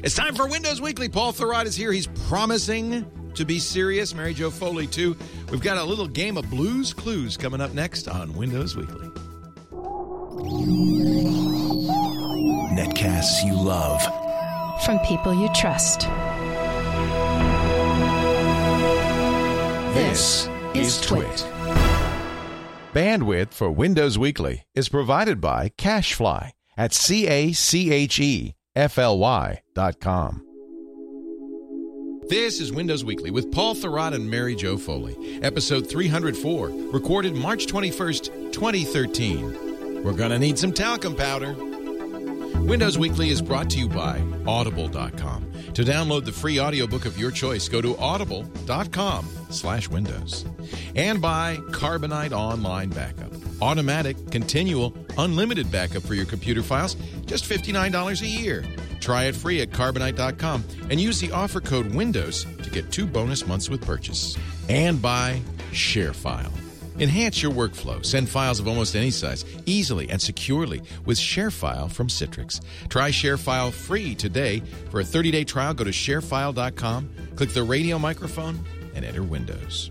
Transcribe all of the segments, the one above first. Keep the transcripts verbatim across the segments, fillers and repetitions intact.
It's time for Windows Weekly. Paul Thurrott is here. He's promising to be serious. Mary Jo Foley, too. We've got a little game of Blues Clues coming up next on Windows Weekly. Netcasts you love. From people you trust. This is Twit. Bandwidth for Windows Weekly is provided by CacheFly at C A C H E F L Y dot com. This is Windows Weekly with Paul Thurrott and Mary Jo Foley, episode three hundred four, recorded March twenty-first, twenty thirteen. We're going to need some talcum powder. Windows Weekly is brought to you by Audible dot com. To download the free audiobook of your choice, go to audible dot com slash windows. And by Carbonite Online Backup. Automatic, continual, unlimited backup for your computer files, just fifty-nine dollars a year. Try it free at carbonite dot com and use the offer code WINDOWS to get two bonus months with purchase. And by ShareFile. Enhance your workflow. Send files of almost any size, easily and securely with ShareFile from Citrix. Try ShareFile free today. For a thirty-day trial, go to sharefile dot com, click the radio microphone, and enter Windows.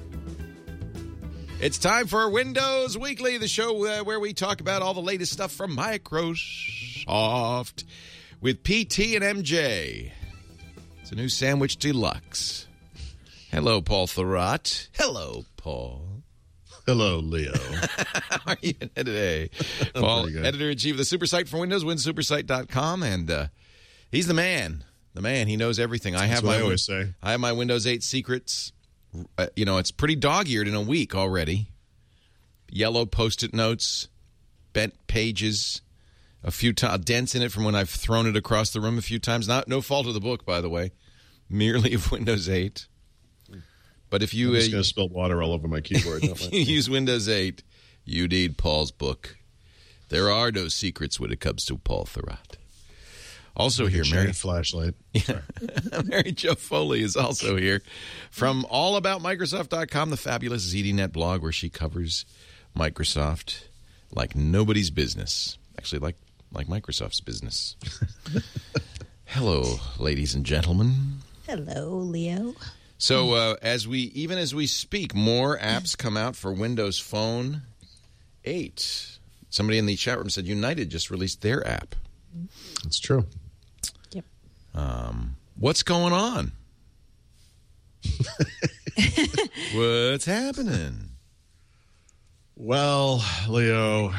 It's time for Windows Weekly, the show uh, where we talk about all the latest stuff from Microsoft with P T and M J. It's a new sandwich deluxe. Hello, Paul Thurrott. Hello, Paul. Hello, Leo. How are you today? Paul, editor-in-chief of the Supersite for Windows, win supersite dot com, and uh, he's the man. The man. He knows everything. I have That's what my I always say. I have my Windows eight secrets. Uh, you know, it's pretty dog-eared in a week already. Yellow Post-it notes, bent pages, a few t- dents in it from when I've thrown it across the room a few times. Not no fault of the book, by the way, merely of Windows eight. But if you I'm just uh, going to spill water all over my keyboard. if you use Windows eight, you need Paul's book. There are no secrets when it comes to Paul Thurrott. Also like here, a Mary flashlight. Yeah. Mary Jo Foley is also here from all about microsoft dot com, the fabulous Z D Net blog where she covers Microsoft like nobody's business. Actually, like like Microsoft's business. Hello, ladies and gentlemen. Hello, Leo. So uh, as we even as we speak, more apps come out for Windows Phone eight. Somebody in the chat room said United just released their app. It's true. Yep. Um, what's going on? What's happening? Well, Leo,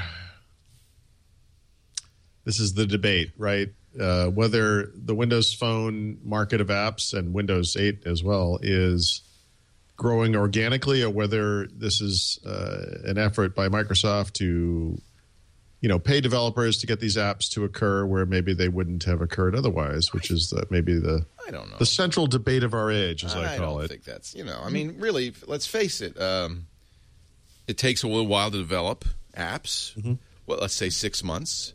this is the debate, right? Uh, whether the Windows Phone market of apps and Windows eight as well is growing organically, or whether this is uh, an effort by Microsoft to, you know, pay developers to get these apps to occur where maybe they wouldn't have occurred otherwise, which is the, maybe the I don't know. the central debate of our age, as I, I call don't it. think that's, you know, I mean, really, let's face it. Um, it takes a little while to develop apps. Mm-hmm. Well, let's say six months.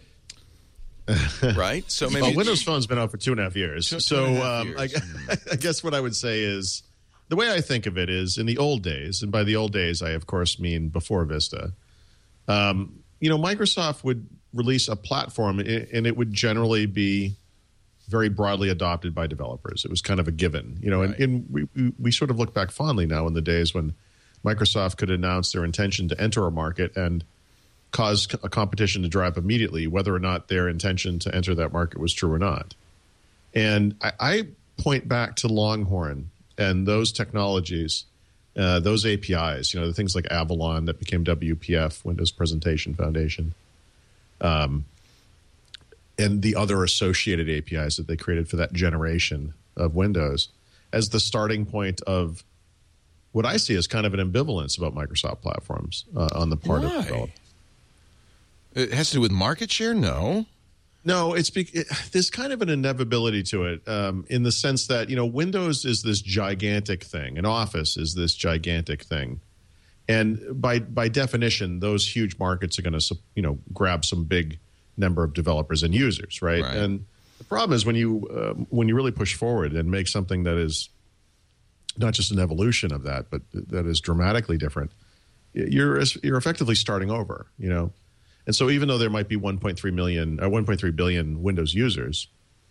Right? So maybe well, Windows Phone's been out for two and a half years. Two, so two and a half um, years. I, I guess what I would say is the way I think of it is in the old days, and by the old days I, of course, mean before Vista, um, you know, Microsoft would release a platform and it would generally be very broadly adopted by developers. It was kind of a given, you know, right. and, and we, we, we sort of look back fondly now in the days when Microsoft could announce their intention to enter a market and cause a competition to dry up immediately, whether or not their intention to enter that market was true or not. And I, I point back to Longhorn and those technologies, uh, those A P Is, you know, the things like Avalon that became W P F, Windows Presentation Foundation, um, and the other associated A P Is that they created for that generation of Windows as the starting point of what I see as kind of an ambivalence about Microsoft platforms uh, on the part Why? of developers. It has to do with market share? No. No, it's be- it, there's kind of an inevitability to it um, in the sense that, you know, Windows is this gigantic thing, and Office is this gigantic thing. And by by definition, those huge markets are going to, you know, grab some big number of developers and users, right? Right. And the problem is when you uh, when you really push forward and make something that is not just an evolution of that, but that is dramatically different, you're you're effectively starting over, you know. And so even though there might be one point three million or one point three billion Windows users,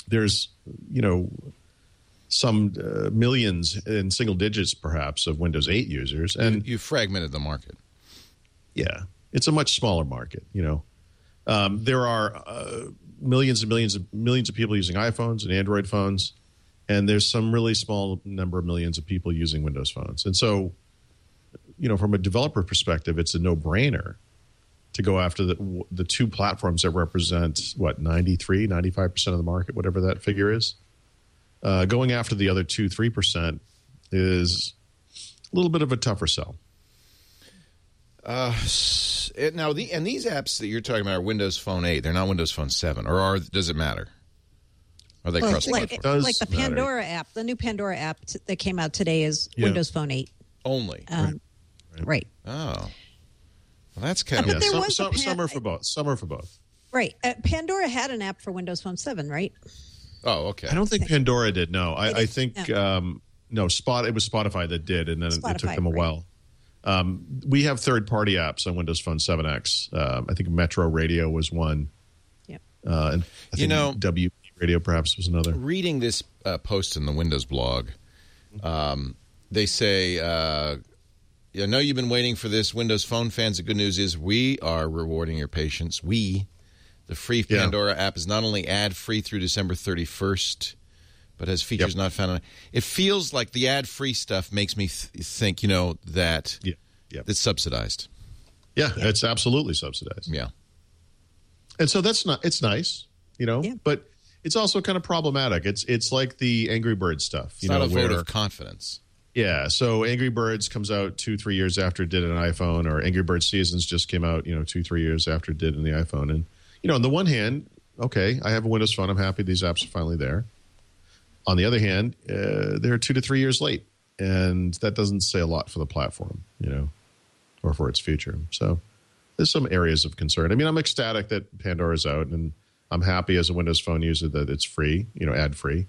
there's, you know, some uh, millions in single digits, perhaps, of Windows eight users. And you, you fragmented the market. Yeah, it's a much smaller market, you know. Um, there are uh, millions and millions of millions of people using iPhones and Android phones, and there's some really small number of millions of people using Windows phones. And so, you know, from a developer perspective, it's a no-brainer to go after the the two platforms that represent, what, ninety-three, ninety-five percent of the market, whatever that figure is. Uh, going after the other two, three percent is a little bit of a tougher sell. Uh, it, now, the and these apps that you're talking about are Windows Phone eight. They're not Windows Phone seven. Or are, does it matter? Are they Well, cross-platform? like, like the Pandora matter. app, the new Pandora app t- that came out today is yeah. Windows Phone eight. Only? Um, right. right. Oh. Well, that's kind Uh, of... but there some, was a some, pan- some are for both. Some are for both. Right. Uh, Pandora had an app for Windows Phone seven, right? Oh, okay. I don't think Pandora did. No, I, I think no. Um, no. Spot. It was Spotify that did, and then Spotify, it took them a right. while. Um, we have third-party apps on Windows Phone seven X. Um, I think Metro Radio was one. Yep. Uh, and I think You know- W P Radio perhaps was another. Reading this uh, post in the Windows blog, um, they say, uh, I know you've been waiting for this, Windows Phone fans. The good news is we are rewarding your patience. We, the free Yeah. Pandora app, is not only ad-free through December thirty-first, but has features Yep. not found on it. It feels like the ad-free stuff makes me th- think, you know, that Yeah. Yeah. it's subsidized. Yeah, it's absolutely subsidized. Yeah. And so that's not. It's nice, you know, Yeah. but it's also kind of problematic. It's it's like the Angry Birds stuff. It's You not know, a vote where- of confidence. Yeah, so Angry Birds comes out two, three years after it did an iPhone, or Angry Birds Seasons just came out, you know, two, three years after it did in the iPhone. And, you know, on the one hand, okay, I have a Windows Phone. I'm happy these apps are finally there. On the other hand, uh, they're two to three years late, and that doesn't say a lot for the platform, you know, or for its future. So there's some areas of concern. I mean, I'm ecstatic that Pandora's out, and I'm happy as a Windows Phone user that it's free, you know, ad-free,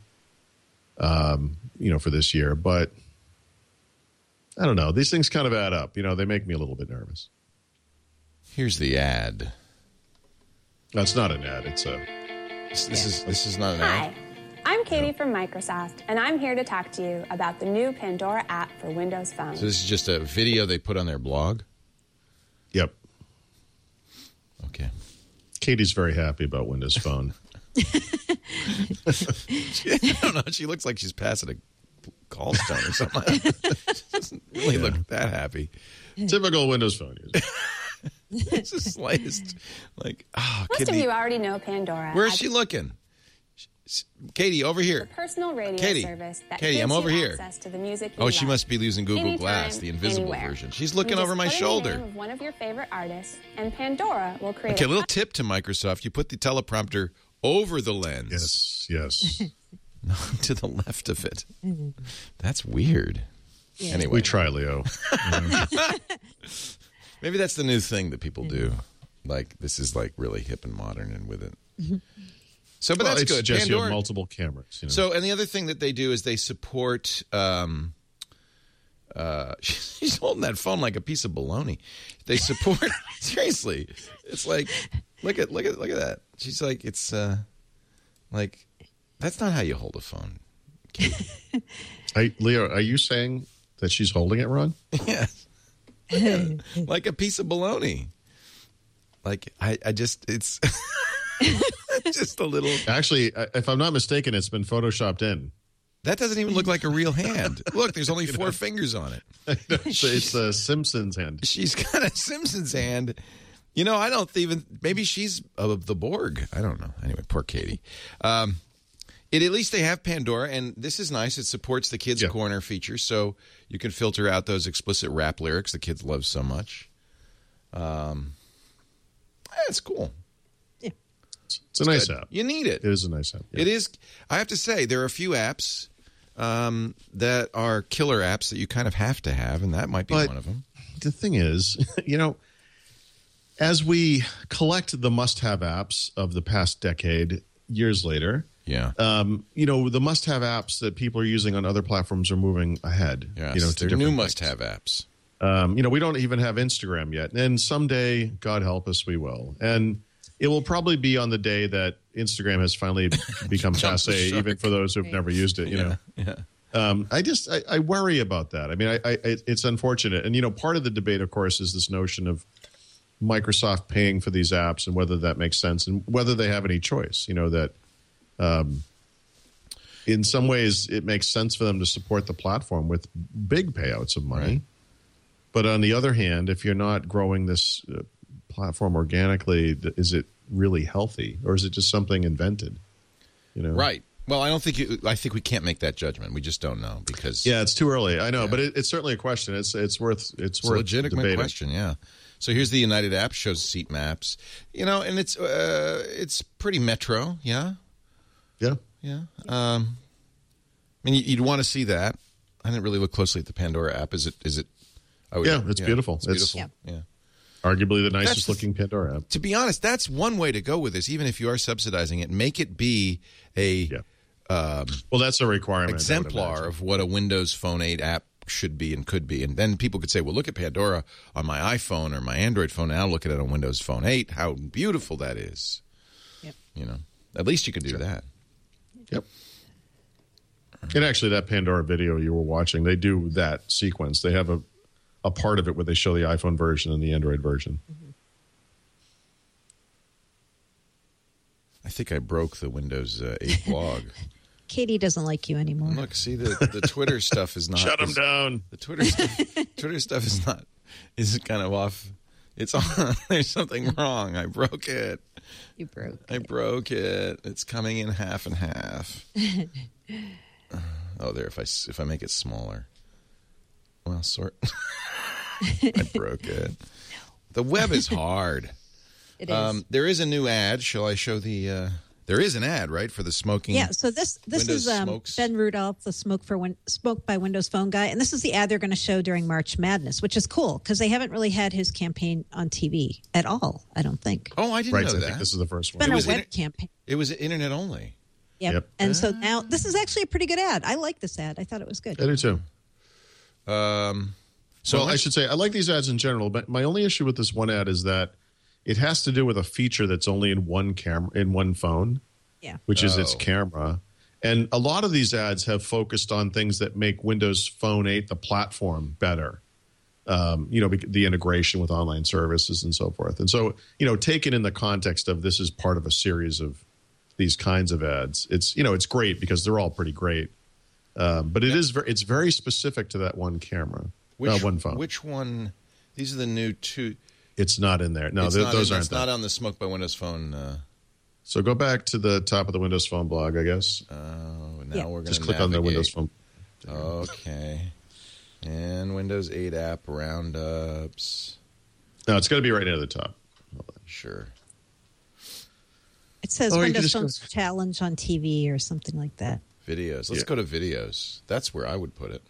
um, you know, for this year. But I don't know. These things kind of add up. You know, they make me a little bit nervous. Here's the ad. That's not an ad. It's a. This, this is this is not an ad. Hi, I'm Katie from Microsoft, and I'm here to talk to you about the new Pandora app for Windows Phone. So this is just a video they put on their blog? Yep. Okay. Katie's very happy about Windows Phone. I don't know. She looks like she's passing a gallstone or something. She doesn't really look that happy. Typical Windows Phone user. It's the slightest, like, oh, Most kidney. of you already know Pandora. Where's as she looking? Katie, over here. a personal radio Katie. service that Katie, gives I'm over you here. access to the music you Oh, she love. must be using Google Anytime, Glass, the invisible anywhere. version. She's looking You over just my put in the shoulder. name of one of your favorite artists, and Pandora will create Okay, a a little tip to Microsoft. You put the teleprompter over the lens. Yes, yes. Not to the left of it. That's weird. Anyway. We try, Leo. Maybe that's the new thing that people do. Like, this is like really hip and modern and with it. So, but Well, that's it's good. just you have Pandora. multiple cameras. You know? So, and the other thing that they do is they support. Um, uh, she's holding that phone like a piece of baloney. They support. Seriously, it's like look at look at look at that. She's like it's uh, like that's not how you hold a phone. I, Leo, are you saying that she's holding it, Ron? Yes, like a piece of baloney. Like I, I just it's just a little. Actually, I- if I'm not mistaken, it's been photoshopped in. That doesn't even look like a real hand. Look, there's only four fingers on it. it's, it's a Simpsons hand. She's got a Simpsons hand. You know, I don't even. Maybe she's of the Borg. I don't know. Anyway, poor Katie. Um, it at least they have Pandora, and this is nice. It supports the Kids Yeah. Corner feature, so you can filter out those explicit rap lyrics the kids love so much. Um, it's cool. It's a nice Good. app. You need it. It is a nice app. Yeah. It is. I have to say, there are a few apps um, that are killer apps that you kind of have to have, and that might be But- one of them. The thing is, you know, as we collect the must-have apps of the past decade, years later, Yeah. um, you know, the must-have apps that people are using on other platforms are moving ahead. Yes, you know, to they're different new things. must-have apps. Um, you know, we don't even have Instagram yet, and someday, God help us, we will. And it will probably be on the day that Instagram has finally become passe, even for those who've never used it. You Yeah, know, yeah. um, I just I, I worry about that. I mean, I, I it's unfortunate, and you know, part of the debate, of course, is this notion of Microsoft paying for these apps and whether that makes sense and whether they have any choice. You know that. Um, in some ways, it makes sense for them to support the platform with big payouts of money. Right. But on the other hand, if you're not growing this uh, platform organically, th- is it really healthy, or is it just something invented? You know, Right. Well, I don't think you, I think we can't make that judgment. We just don't know because Yeah, it's too early. I know, Yeah. but it, it's certainly a question. It's it's worth it's, it's a worth legitimate debating. question. Yeah. So here's the United app, shows seat maps. You know, and it's uh, it's pretty metro. Yeah. Yeah, Yeah. Um, I mean, you'd want to see that. I didn't really look closely at the Pandora app. Is it? Is it? I would- Yeah, it's beautiful. It's It's- beautiful. yeah. arguably the nicest the- looking Pandora app. To be honest, that's one way to go with this. Even if you are subsidizing it, make it be a Yeah. Well, that's a requirement. I would exemplar imagine. of what a Windows Phone eight app should be and could be. And then people could say, well, look at Pandora on my iPhone or my Android phone. Now look at it on Windows Phone eight. How beautiful that is. Yep. You know, at least you could do that. Yep. And actually, that Pandora video you were watching, they do that sequence. They have a, a part of it where they show the iPhone version and the Android version. I think I broke the Windows uh, eight blog. Katie doesn't like you anymore. Look, see, the, the Twitter stuff is not. Shut them is- down. The Twitter stuff, Twitter stuff is not, is kind of off. It's on. There's something wrong. I broke it. You broke. I broke it. It's coming in half and half. Oh, there. If I s- if I make it smaller, well, sort. I broke it. The web is hard. It is. Um, there is a new ad. Shall I show the? Uh, there is an ad, right, for the smoking. Yeah, so this this Windows is um, smokes. Ben Rudolph, the Smoke for Win- Smoke by Windows Phone guy, and this is the ad they're going to show during March Madness, which is cool because they haven't really had his campaign on T V at all. I don't think. Oh, I didn't Right, know so I that. think this is the first It's one. been It a was web inter- campaign. It was internet only. Yep. Yep. And so now this is actually a pretty good ad. I like this ad. I thought it was good. I do too. Um, so So I should say I like these ads in general, but my only issue with this one ad is that it has to do with a feature that's only in one camera in one phone, Yeah. which is its Oh. camera. And a lot of these ads have focused on things that make Windows Phone eight, the platform, better. Um, you know, bec- the integration with online services and so forth. And so, you know, taken in the context of this is part of a series of these kinds of ads, it's, you know, it's great because they're all pretty great. Um, but it is very, it's very specific to that one camera, which uh, one phone. Which one? These are the new two. It's not in there. No, it's th- not those in, aren't It's not there. on the Smoke by Windows Phone. Uh, So go back to the top of the Windows Phone blog, I guess. oh, now Yeah. we're going to Just click on the Windows Phone. Okay. And Windows eight app roundups. No, it's got to be right near the top. Sure. It says Oh, you can Windows just go- Phone Challenge on T V or something like that. Videos. Let's Yeah. go to videos. That's where I would put it.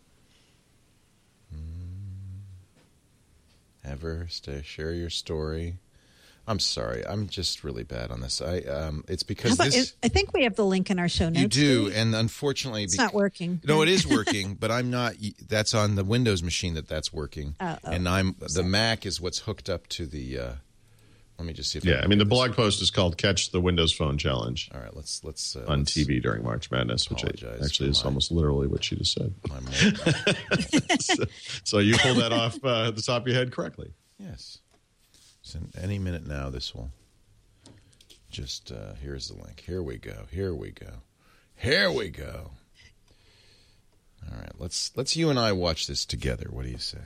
Mm. Ever stay, share your story. I'm sorry. I'm just really bad on this. I um, it's How because about, this I think we have the link in our show notes. you do, we? and unfortunately, It's bec- not working. No, it is working, but I'm not. That's on the Windows machine that that's working, Oh, oh. and I'm the Mac is what's hooked up to the. Uh, let me just see if Yeah, can I mean, the get this. blog post is called Catch the Windows Phone Challenge All right, let's let's uh, on let's- T V during March Madness, which I, Apologize actually for is my- almost literally what she just said. my mo- so, so you pulled that off uh, at the top of your head correctly. Yes. So any minute now, this will just, uh, here's the link. Here we go. Here we go. Here we go. All right. Let's, let's you and I watch this together. What do you say?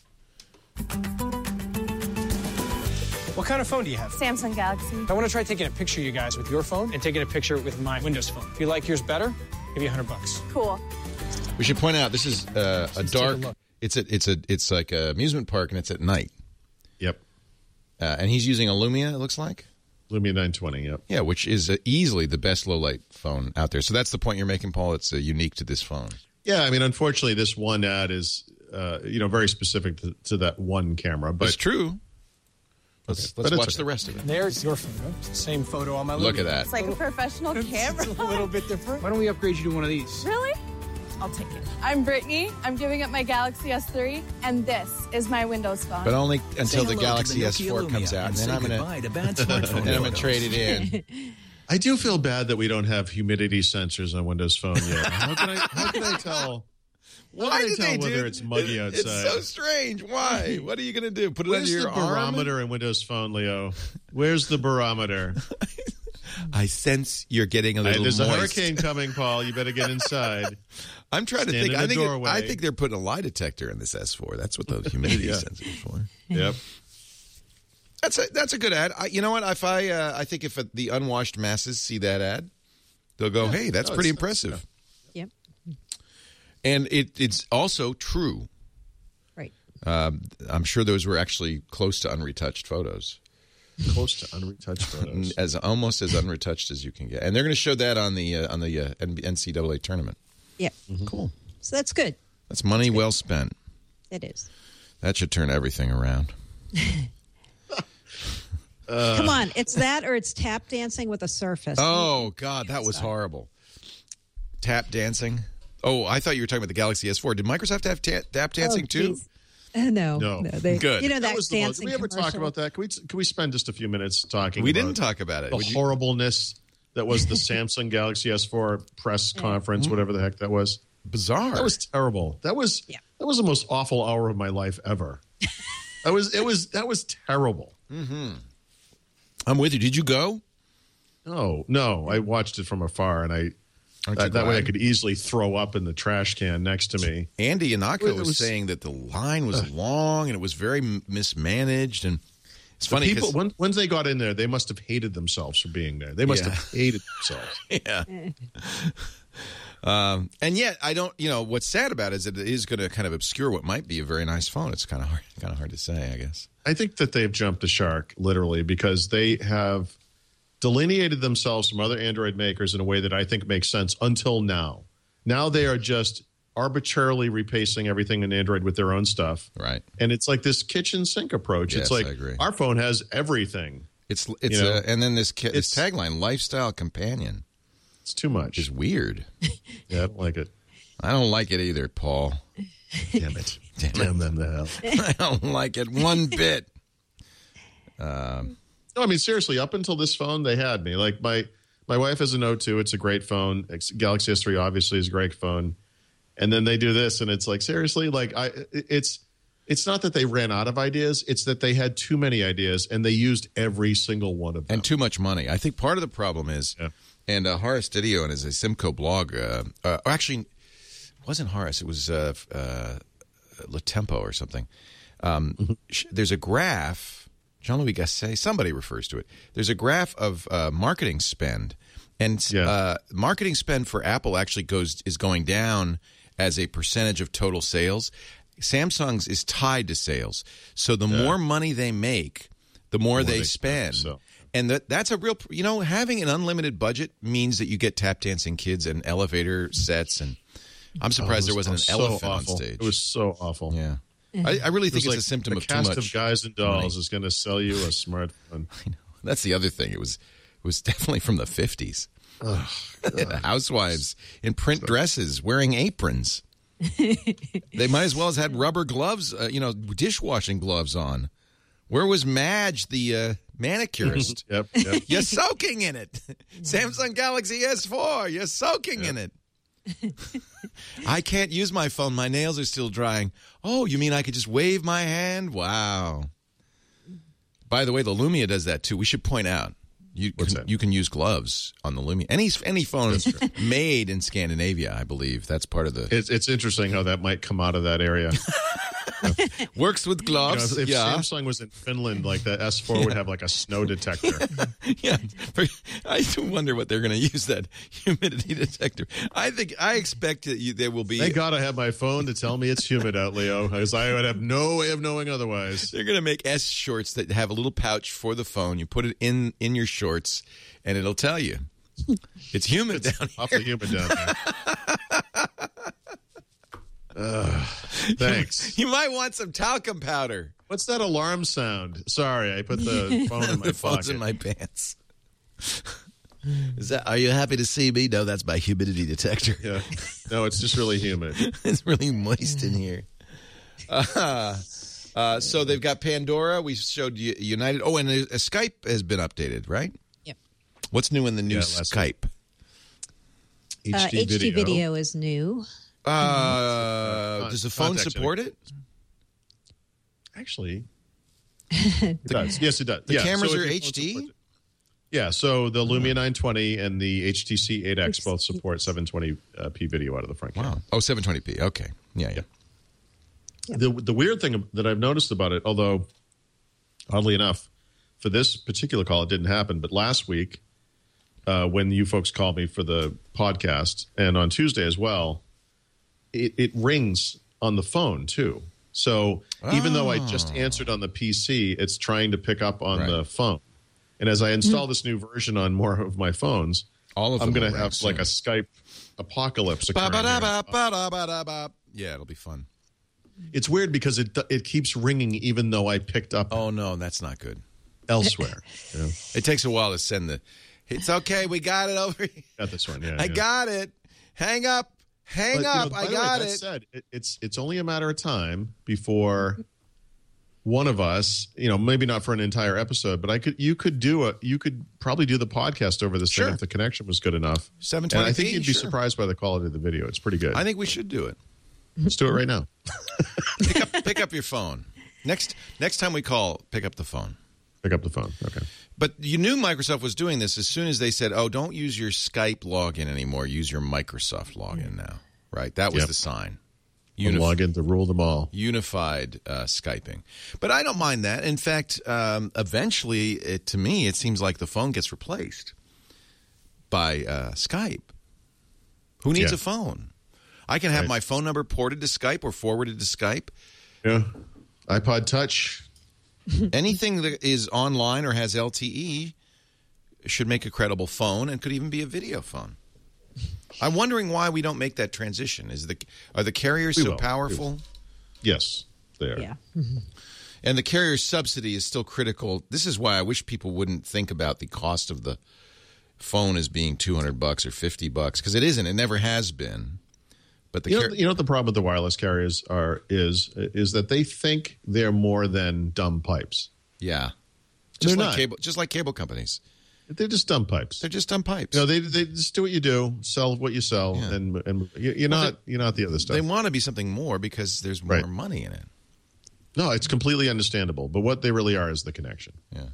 What kind of phone do you have? Samsung Galaxy. I want to try taking a picture of you guys with your phone and taking a picture with my Windows phone. If you like yours better, give you a hundred bucks. Cool. We should point out this is uh, a Let's take a dark, look. it's a, it's a, it's like an amusement park and it's at night. Yep. Uh, and he's using a Lumia, it looks like. Lumia nine twenty, yep. Yeah, which is uh, easily the best low light phone out there. So that's the point you're making, Paul. It's uh, unique to this phone. Yeah, I mean, unfortunately, this one ad is, uh, you know, very specific to, to that one camera. But it's But true. Let's, Okay, but let's it's watch okay. the rest of it. There's your photo. It's the same photo on my Look Lumia. at that. It's like a professional camera. It's a little bit different. Why don't we upgrade you to one of these? Really? I'll take it. I'm Brittany. I'm giving up my Galaxy S three, and this is my Windows phone. But only until the hello Galaxy to the S four Nokia comes Lumia out, and and then say I'm gonna goodbye to bad smartphone and then I'm gonna photos. trade it in. I do feel bad that we don't have humidity sensors on Windows Phone yet. How can I? How can I tell? How Why can I did tell they whether do? it's muggy it- outside? It's so strange. Why? What are you gonna do? Put it Where's under your the barometer arm? in Windows Phone, Leo? Where's the barometer? I sense you're getting a Hey, little there's moist. a hurricane coming, Paul. You better get inside. I'm trying to Stand think. in I the think, it, doorway. I think they're putting a lie detector in this S four. That's what the humidity Yeah. sensor is for. Yep. That's a that's a good ad. I, you know what? If I uh, I think if the unwashed masses see that ad, they'll go, "Hey, that's No, pretty it's- impressive." Yep. And it it's also true. Right. Um, I'm sure those were actually close to unretouched photos, Close to unretouched photos. as almost as unretouched as you can get. And they're going to show that on the uh, on the uh, N C double A tournament. Yep. Cool. So that's good. That's money well spent. It is. That should turn everything around. Uh, Come on, it's that or it's tap dancing with a Surface. Oh God, that was horrible. Tap dancing. Oh, I thought you were talking about the Galaxy S four. Did Microsoft have ta- tap dancing Oh, too? geez. Uh, no, No. they, Good. You know that, That was the most. dancing Did we ever talk commercial? about that? Can we? Can we spend just a few minutes talking? We about didn't talk about it. the Would you- horribleness that was the Samsung Galaxy S four press conference, whatever the heck that was. Bizarre. That was terrible. That was Yeah. that was the most awful hour of my life ever. That was it was that was terrible. I'm with you. Did you go? No, no, I watched it from afar, and I Aren't you that, that way I glad? could easily throw up in the trash can next to me. Andy Inaka It was, was- saying that the line was long and it was very m- mismanaged. And it's funny People, because when, once they got in there, they must have hated themselves for being there. They must Yeah. have hated themselves. yeah. um, and yet, I don't. You know, what's sad about it is that it is going to kind of obscure what might be a very nice phone. It's kind of hard, kind of hard to say, I guess. I think that they've jumped the shark, literally, because they have delineated themselves from other Android makers in a way that I think makes sense until now. Now they are just arbitrarily repacing everything in Android with their own stuff. Right. And it's like this kitchen sink approach. Yes, it's like I agree. our phone has everything. It's it's You know, uh, and then this, ki- this it's- tagline, "Lifestyle Companion," It's too much. is weird. Yeah, I don't like it. I don't like it either, Paul. Damn it. Damn it. Damn them to hell. I don't like it one bit. No, I mean, seriously, up until this phone, they had me. Like, my my wife has a Note two. It's a great phone. It's- Galaxy S three obviously is a great phone. And then they do this, and it's like, seriously? Like, I it's it's not that they ran out of ideas. It's that they had too many ideas, and they used every single one of them. And too much money. I think part of the problem is, Yeah. and uh, Horace Didio in his Simco blog, uh, uh, actually, it wasn't Horace, it was uh, uh, Latempo or something. Um, sh- there's a graph, Jean-Louis Gasset, somebody refers to it. There's a graph of uh, marketing spend, and Yeah. uh, marketing spend for Apple actually goes is going down as a percentage of total sales. Samsung's is tied to sales. So the more money they make, the more, they, they spend. spend, so. And that that's a real, you know, having an unlimited budget means that you get tap dancing kids and elevator sets. And I'm surprised there Oh, It was- wasn't it an was so elephant awful. on stage. It was so awful. yeah. I, I really It think was it's like a symptom the of too cast much. of Guys and Dolls money. is going to sell you a smartphone. That's the other thing. It was it was definitely from the fifties. The housewives in print dresses wearing aprons. They might as well have had rubber gloves, uh, you know, dishwashing gloves on. Where was Madge, the uh, manicurist? Yep, yep. You're soaking in it. Samsung Galaxy S four, you're soaking in it. I can't use my phone. My nails are still drying. Oh, you mean I could just wave my hand? Wow. By the way, the Lumia does that too. We should point out. You What's can, that? you can use gloves on the Lumia. Any any phone made in Scandinavia, I believe. That's part of the It's, it's interesting how that might come out of that area. works with You know, gloves. if yeah, Samsung was in Finland, like the S four would have like a snow detector. yeah. I do wonder what they're going to use that humidity detector. I think I expect that you, there will be. They gotta have my phone to tell me it's humid out, Leo, because I would have no way of knowing otherwise. They're going to make S shorts that have a little pouch for the phone. You put it in in your shorts, and it'll tell you it's humid down here. Awfully humid down there. Ugh, thanks. You might want some talcum powder. What's that alarm sound? Sorry, I put the phone in my the phone's pocket. in my pants. Is that? Are you happy to see me? No, that's my humidity detector. Yeah. No, it's just really humid. It's really moist in here. Uh, uh, so they've got Pandora. We showed you United. Oh, and a, a Skype has been updated, right? Yep. What's new in the new Yeah, Skype? H D, Uh, H D video. video is new. Uh, does the phone Contact support center. it? Actually, it does. Yes, it does. The yeah, cameras so are if your H D? phone supports it- Yeah, so the Lumia nine twenty and the H T C eight X both support seven twenty p video out of the front camera. Wow. Oh, seven twenty p. Okay. Yeah, yeah. The the weird thing that I've noticed about it, although oddly enough, for this particular call it didn't happen, but last week uh, when you folks called me for the podcast and on Tuesday as well, it, it rings on the phone too. So even though I just answered on the P C, it's trying to pick up on Right. the phone. And as I install this new version on more of my phones, All of I'm them going will to ring have like a soon. Skype apocalypse occurring. here. Ba-ba-da-ba-ba-da-ba-da-ba. Yeah, it'll be fun. It's weird because it it keeps ringing even though I picked up Oh, no, that's not good. elsewhere. You know? It takes a while to send the, it's okay, we got it over here. Got this one, yeah. I yeah. got it. Hang up. Hang But, you know, up. by I the way, got that it. Said, it. It's it's only a matter of time before one of us, you know, maybe not for an entire episode, but I could you could do a you could probably do the podcast over this Sure. thing if the connection was good enough. seven And twenty p, I think you'd be sure. surprised by the quality of the video. It's pretty good. I think we should do it. Let's do it right now. Pick up, pick up your phone. Next next time we call, pick up the phone. Pick up the phone. Okay. But you knew Microsoft was doing this as soon as they said, oh, don't use your Skype login anymore. Use your Microsoft login now. Right? That was Yep. the sign. Unif- Unif- log in to rule them all. unified uh, Skyping. But I don't mind that. In fact, um, eventually, it, to me, it seems like the phone gets replaced by uh, Skype. Who needs Yeah. a phone? I can have Right. my phone number ported to Skype or forwarded to Skype. Yeah. iPod Touch. Anything that is online or has L T E should make a credible phone and could even be a video phone. I'm wondering why we don't make that transition. Is the are the carriers We so will. We powerful? Yes, they are. Yeah. And the carrier subsidy is still critical. This is why I wish people wouldn't think about the cost of the phone as being two hundred bucks or fifty bucks, because it isn't. It never has been. But the You know, car- you know what the problem with the wireless carriers are is is that they think they're more than dumb pipes. yeah, just They're like not. cable, just like cable companies. They're just dumb pipes. They're just dumb pipes. You know, they they just do what you do, sell what you sell, Yeah. and and you- you're not you're not the other stuff. They want to be something more because there's more Right. money in it. No, it's completely understandable. But what they really are is the connection. Yeah.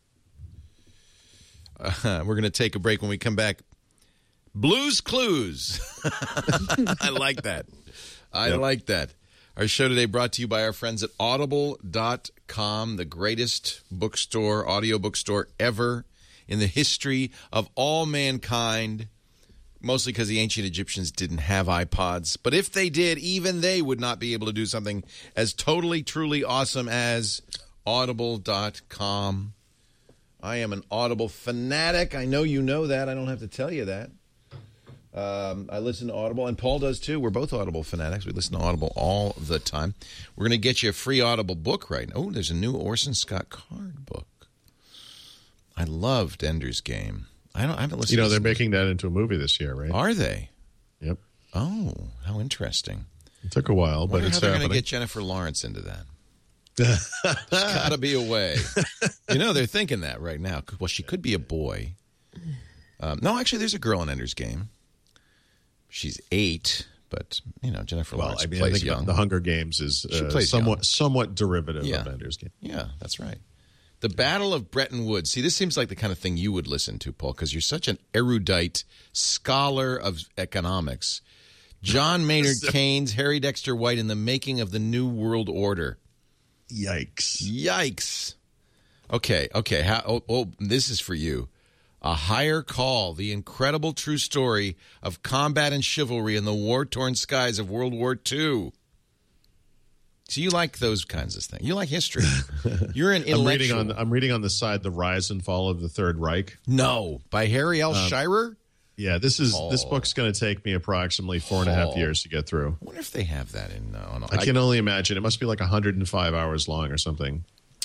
Uh, we're going to take a break. When we come back, Blues Clues. I like that. I Yep. like that. Our show today brought to you by our friends at audible dot com, the greatest bookstore, audio bookstore ever in the history of all mankind, mostly because the ancient Egyptians didn't have iPods. But if they did, even they would not be able to do something as totally, truly awesome as audible dot com. I am an Audible fanatic. I know you know that. I don't have to tell you that. Um, I listen to Audible, and Paul does too. We're both Audible fanatics. We listen to Audible all the time. We're going to get you a free Audible book right now. Oh, there's a new Orson Scott Card book. I loved Ender's Game. I don't. I haven't listened. You know, to they're this- making that into a movie this year, right? Are they? Yep. Oh, how interesting. It took a while, I but wonder it's how they're going to happening. get Jennifer Lawrence into that. There's got to be a way. You know, they're thinking that right now. Well, she could be a boy. Um, no, actually, there's a girl in Ender's Game. She's eight, but, you know, Jennifer Well, Lawrence I mean, I plays think young. the Hunger Games is She uh, plays somewhat young. somewhat derivative Yeah. of Ender's Game. Yeah, that's right. The Battle of Bretton Woods. See, this seems like the kind of thing you would listen to, Paul, because you're such an erudite scholar of economics. John Maynard Keynes, Harry Dexter White, in the making of the New World Order. Yikes! Yikes. Okay, okay. How, oh, oh, this is for you. A Higher Call, the incredible true story of combat and chivalry in the war-torn skies of World War Two. So you like those kinds of things. You like history. You're an I'm reading intellectual. on I'm reading on the side the rise and fall of the Third Reich. No, by Harry L. Shirer? Yeah, this is this Oh. book's going to take me approximately four and a half Oh. years to get through. I wonder if they have that in... Uh, no, I can only imagine. It must be like one hundred five hours long or something.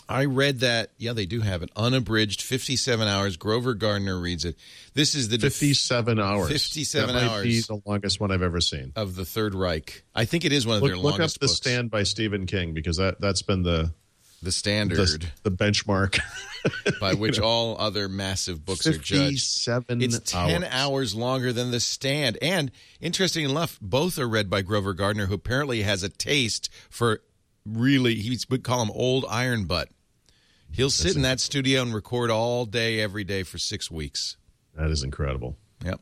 I read that. Yeah, they do have it. Unabridged, fifty-seven hours. Grover Gardner reads it. This is the def- fifty-seven hours. fifty-seven that might hours. be the longest one I've ever seen. Of the Third Reich. I think it is one of Look, their look longest up The books. Stand by Stephen King, because that, that's been the, the standard. the, the benchmark. by which you know, all other massive books are judged. fifty-seven It's ten hours. hours longer than The Stand. And interesting enough, both are read by Grover Gardner, who apparently has a taste for really, he would call him old iron butt. He'll sit That's in incredible. that studio and record all day, every day for six weeks. That is incredible. Yep.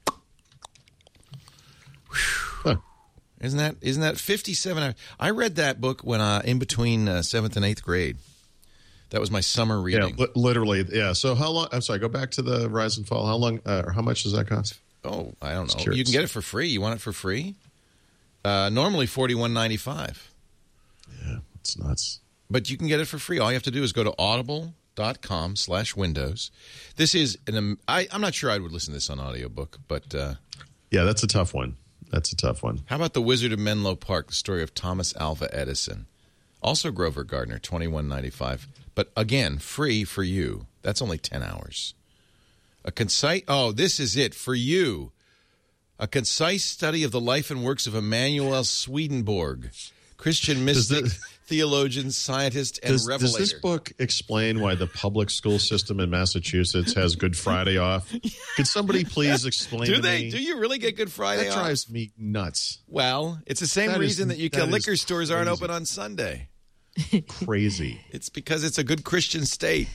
Huh. Isn't that isn't that fifty-seven hours? I read that book when uh, in between uh, seventh and eighth grade. That was my summer reading. Yeah, li- literally. Yeah. So how long? I'm sorry. Go back to the Rise and Fall. How long? Uh, or how much does that cost? Oh, I don't know. Curious. You can get it for free. You want it for free? Uh, normally forty-one ninety-five. Yeah, it's nuts. But you can get it for free. All you have to do is go to audible.com slash windows. This is an. Um, I, I'm not sure I would listen to this on audiobook, but uh, yeah, that's a tough one. That's a tough one. How about The Wizard of Menlo Park, the story of Thomas Alva Edison? Also Grover Gardner, twenty-one ninety-five. But again, free for you. That's only ten hours. A concise. Oh, this is it for you. A concise study of the life and works of Emanuel Swedenborg, Christian mystic, this, theologian, scientist, and does, revelator. Does this book explain why the public school system in Massachusetts has Good Friday off? Could somebody please explain do to they, me? Do you really get Good Friday that off? That drives me nuts. Well, it's the same that reason is, that you that liquor stores crazy. aren't open on Sunday. Crazy. It's because it's a good Christian state.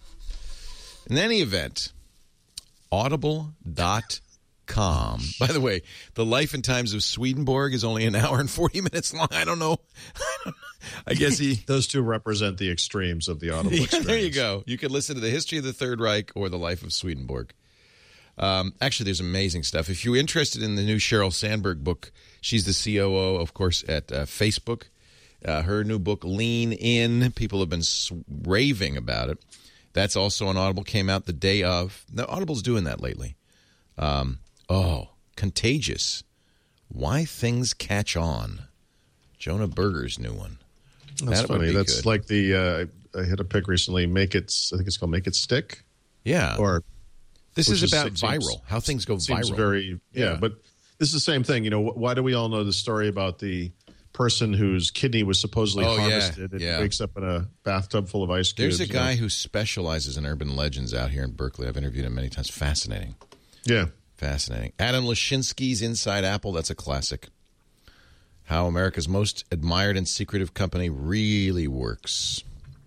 In any event, audible dot com. By the way, the life and times of Swedenborg is only an hour and forty minutes long. I don't know. I guess he... Those two represent the extremes of the Audible yeah, experience. There you go. You can listen to the history of the Third Reich or the life of Swedenborg. Um, actually, there's amazing stuff. If you're interested in the new Sheryl Sandberg book, she's the C O O, of course, at uh, Facebook. Uh, her new book, Lean In, people have been raving about it. That's also on Audible, came out the day of. Now, Audible's doing that lately. Um, oh, Contagious. Why Things Catch On. Jonah Berger's new one. That's that funny. That's good. like the, uh, I hit a pick recently, Make It, I think it's called Make It Stick. Yeah. Or This is about is, viral, seems, how things go seems viral. Very, yeah, Yeah. but this is the same thing. You know, why do we all know the story about the person whose kidney was supposedly Oh, yeah, harvested and yeah. wakes up in a bathtub full of ice cubes? There's a guy you know? who specializes in urban legends out here in Berkeley. I've interviewed him many times. Fascinating. Yeah. Fascinating. Adam Lashinsky's Inside Apple, that's a classic. How America's most admired and secretive company really works.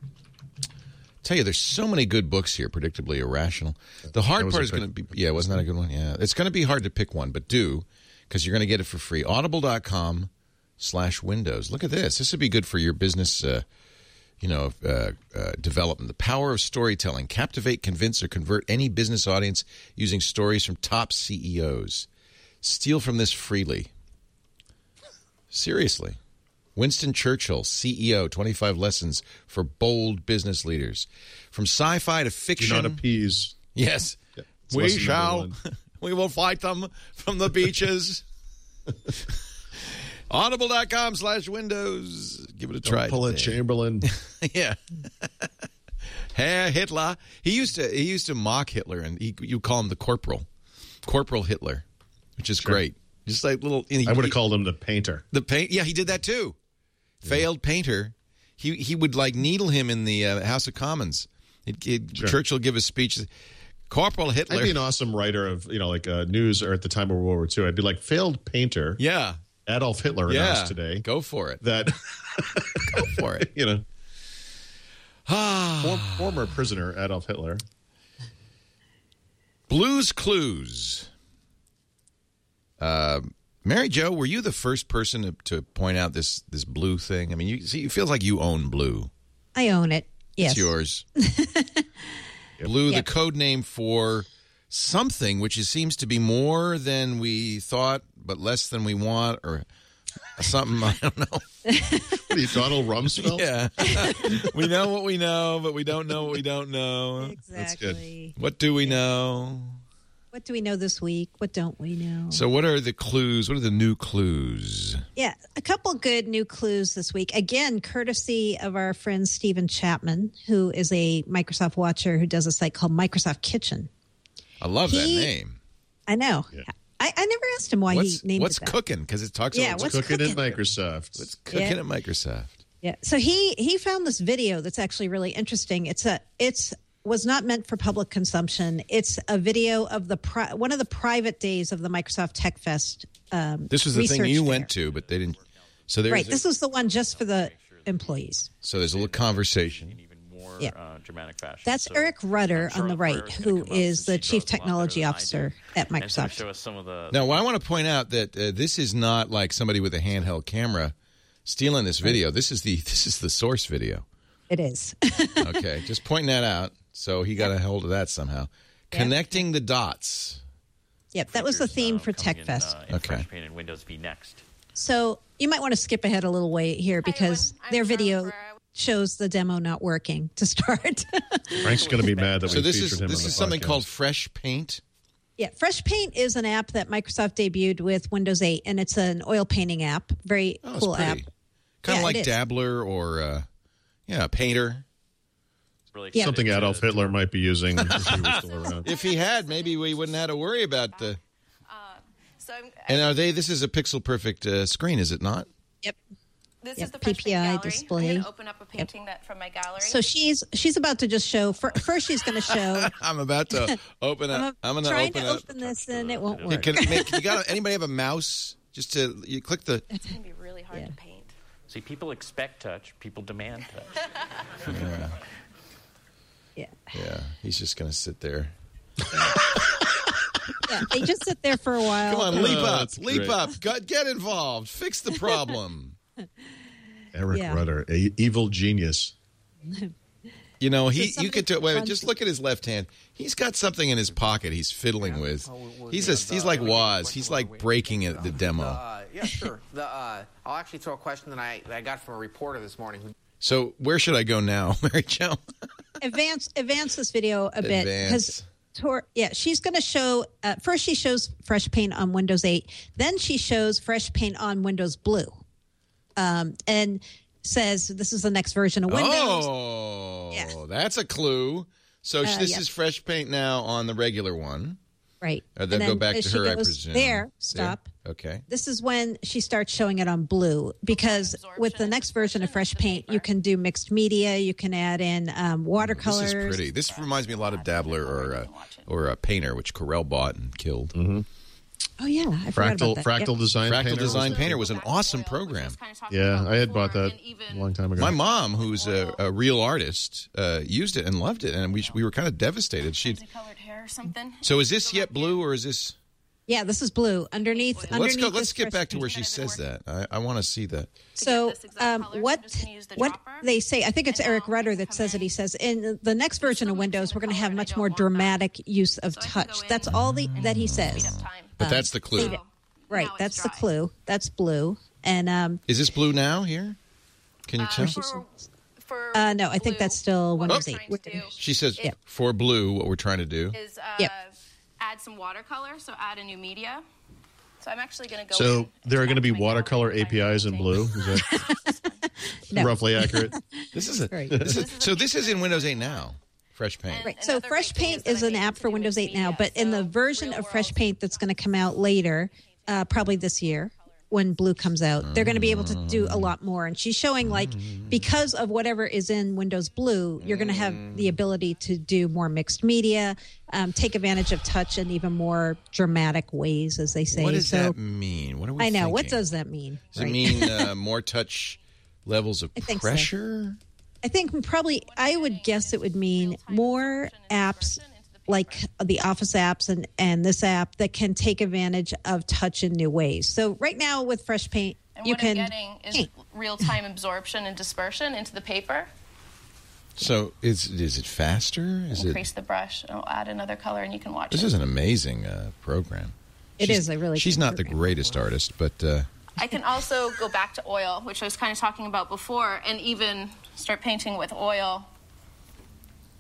Tell you, there's so many good books here, Predictably Irrational. The hard part is going to be, yeah, wasn't that a good one? Yeah. It's going to be hard to pick one, but do, because you're going to get it for free. Audible.com slash Windows. Look at this. This would be good for your business, uh, you know, uh, uh, development. The power of storytelling. Captivate, convince, or convert any business audience using stories from top C E Os. Steal from this freely. Seriously. Winston Churchill, C E O, twenty-five lessons for bold business leaders. From sci-fi to fiction. Do not appease. Yes. Yeah, we lesson shall. number one. We will fight them from the beaches. Audible.com slash Windows. Give it a Don't try. pull a today. Chamberlain. Yeah. Herr Hitler. He used to he used to mock Hitler, and he, you call him the Corporal. Corporal Hitler, which is Sure. great. Just like little. I would have called him the painter. The paint. Yeah, he did that too. Yeah. Failed painter. He he would like needle him in the uh, House of Commons. He'd, he'd, Sure. Churchill give a speech. Corporal Hitler. I'd be an awesome writer of, you know, like uh, news or at the time of World War Two. I'd be like, failed painter. Yeah. Adolf Hitler Yeah. announced today. Go for it. That, Go for it. you know, form, former prisoner Adolf Hitler. Blue's Clues. Uh, Mary Jo, were you the first person to, to point out this this blue thing? I mean, you see, it feels like you own blue. I own it. Yes. It's yours. Blue, Yep. the code name for something which is, seems to be more than we thought, but less than we want, or something. I don't know. What are you, Donald Rumsfeld? Yeah. We know what we know, but we don't know what we don't know. Exactly. What do we know? What do we know this week? What don't we know? So what are the clues? What are the new clues? Yeah, a couple good new clues this week. Again, courtesy of our friend Stephen Chapman, who is a Microsoft watcher who does a site called Microsoft Kitchen. I love He, that name. I know. Yeah. I, I never asked him why What's, he named what's it that. cooking? Because it talks Yeah, about what's Cooking cooking? at Microsoft. what's cooking Yeah. at Microsoft. Yeah. So he he found this video that's actually really interesting. It's a it's was not meant for public consumption. It's a video of the pri- one of the private days of the Microsoft Tech Fest. Um, This was the thing research you fair. went to, but they didn't. So there's Right. a, This was the one just for the employees. so there's a little conversation. Yeah. Uh, dramatic fashion. That's So Eric Rudder I'm sure on the Claire's right, gonna who come up is since the she Chief does a lot better Technology than I Officer do. at And sort of Microsoft. show us some of the Now, I want to point out that uh, this is not like somebody with a handheld camera stealing this video. This is the this is the source video. It is. Okay, just pointing that out. So he got a hold of that somehow. Connecting the dots. Yep, that was the features, theme uh, for coming Tech in, Fest. uh, in Okay. Fresh Paint and Windows V Next. So you might want to skip ahead a little way here because everyone. I'm their Charlotte video Ferrer. shows the demo not working to start. Frank's going to be mad that So we this featured is him this on the is something podcast. called Fresh Paint. Yeah, Fresh Paint is an app that Microsoft debuted with Windows eight, and it's an oil painting app. Very Oh, it's cool app. pretty. Kind of Yeah, like it is. Dabbler or uh, yeah, Painter. Really Yeah. Something excited Adolf to- Hitler might be using if he was still around. If he had, maybe we wouldn't have to worry about the. So I'm, And are they? This is a pixel perfect uh, screen, is it not? Yep. this Yep, is the Fresh P P I Paint gallery. display. I'm going to open up a painting that from my gallery. So she's she's about to just show. fir- First, she's going to show. I'm about to open I'm, up. I'm going to trying open to up. open this, and it won't You work. can make. You got anybody have a mouse? Just to you click the. it's going to be really hard to paint. See, people expect touch. People demand touch. Yeah. Yeah, he's just going to sit there. Yeah, they just sit there for a while. Come on, leap Oh, up, that's leap great. up, get, get involved, fix the problem. Eric Yeah. Rudder, a evil genius. You know, he. So You could do. somebody Wait, a minute, runs- just look at his left hand. He's got something in his pocket. He's fiddling with. He's a, He's like Woz. He's like breaking it, the demo. Uh, yeah, sure. The, uh, I'll actually throw a question that I, that I got from a reporter this morning. Who, So where should I go now, Mary Jo? advance advance this video a bit Advance. because yeah, she's going to show uh, first she shows Fresh Paint on Windows eight, then she shows Fresh Paint on Windows Blue, um, and says this is the next version of Windows. Oh, Yeah. that's a clue. So Uh, this yeah. is Fresh Paint now on the regular one. Right, Uh, they'll And go then back as to she her, I goes presume. There, stop. There. Okay. This is when she starts showing it on blue because with the next version of Fresh Paint, you can do mixed media. You can add in um, watercolors. This is pretty. This reminds me a lot of Dabbler or uh, or a Painter, which Corel bought and killed. Oh yeah, I forgot Fractal about that. Fractal Yep. Design Fractal Painter. Design Painter was an awesome program. Yeah, I had bought that a long time ago. My mom, who's a, a real artist, uh, used it and loved it, and we we were kind of devastated. She. Colored hair or something. So is this yet blue or is this? Yeah, this is blue underneath. Let's underneath go. Let's this get Fresh back to Paint. where she says that. I, I want to see that. So, this exact um, color, I'm what just gonna use the what dropper. they say, I think it's And Eric now Rudder I'm that gonna says come it. He in. says in the next version of Windows, we're going to have much more dramatic use of So I can touch. go in That's all the, that he Speed says. up time. But that's the clue. So, Right, now it's that's the dry. clue. That's blue. And um, Is this blue now? Here, can you Uh, tell? for, for uh, no, I think blue, that's still what Windows I'm eight. trying to do She says Yeah. for blue, what we're trying to do. is uh, Yep. add some watercolor, so add a new media. So I'm actually going to go. So in there are and going to be back my watercolor gallery A and P Is in find blue. anything. Is that No. roughly accurate? This is a. Right. This is, so this is in Windows eight now. Fresh Paint. Right. So Another Fresh great thing Paint is that is I an think app it's for a new Windows eight now, media, but in the so version real of Fresh world. Paint that's going to come out later, uh, probably this year when Blue comes out, they're going to be able to do a lot more. And she's showing like because of whatever is in Windows Blue, you're going to have the ability to do more mixed media, um, take advantage of touch in even more dramatic ways, as they say. What does so that mean? What are we I know. thinking? What does that mean? Does Right. it mean uh, more touch levels of I think so. pressure? I think probably I would guess it would mean more apps like the Office apps and, and this app that can take advantage of touch in new ways. So right now with Fresh Paint, And you what can I'm getting is paint. real-time absorption and dispersion into the paper. So is is it faster? Is Increase it? the brush. And I'll add another color, and you can watch This it. is an amazing uh, program. It She's- is a really She's good not the program. greatest artist, but uh, I can also go back to oil, which I was kind of talking about before, and even start painting with oil.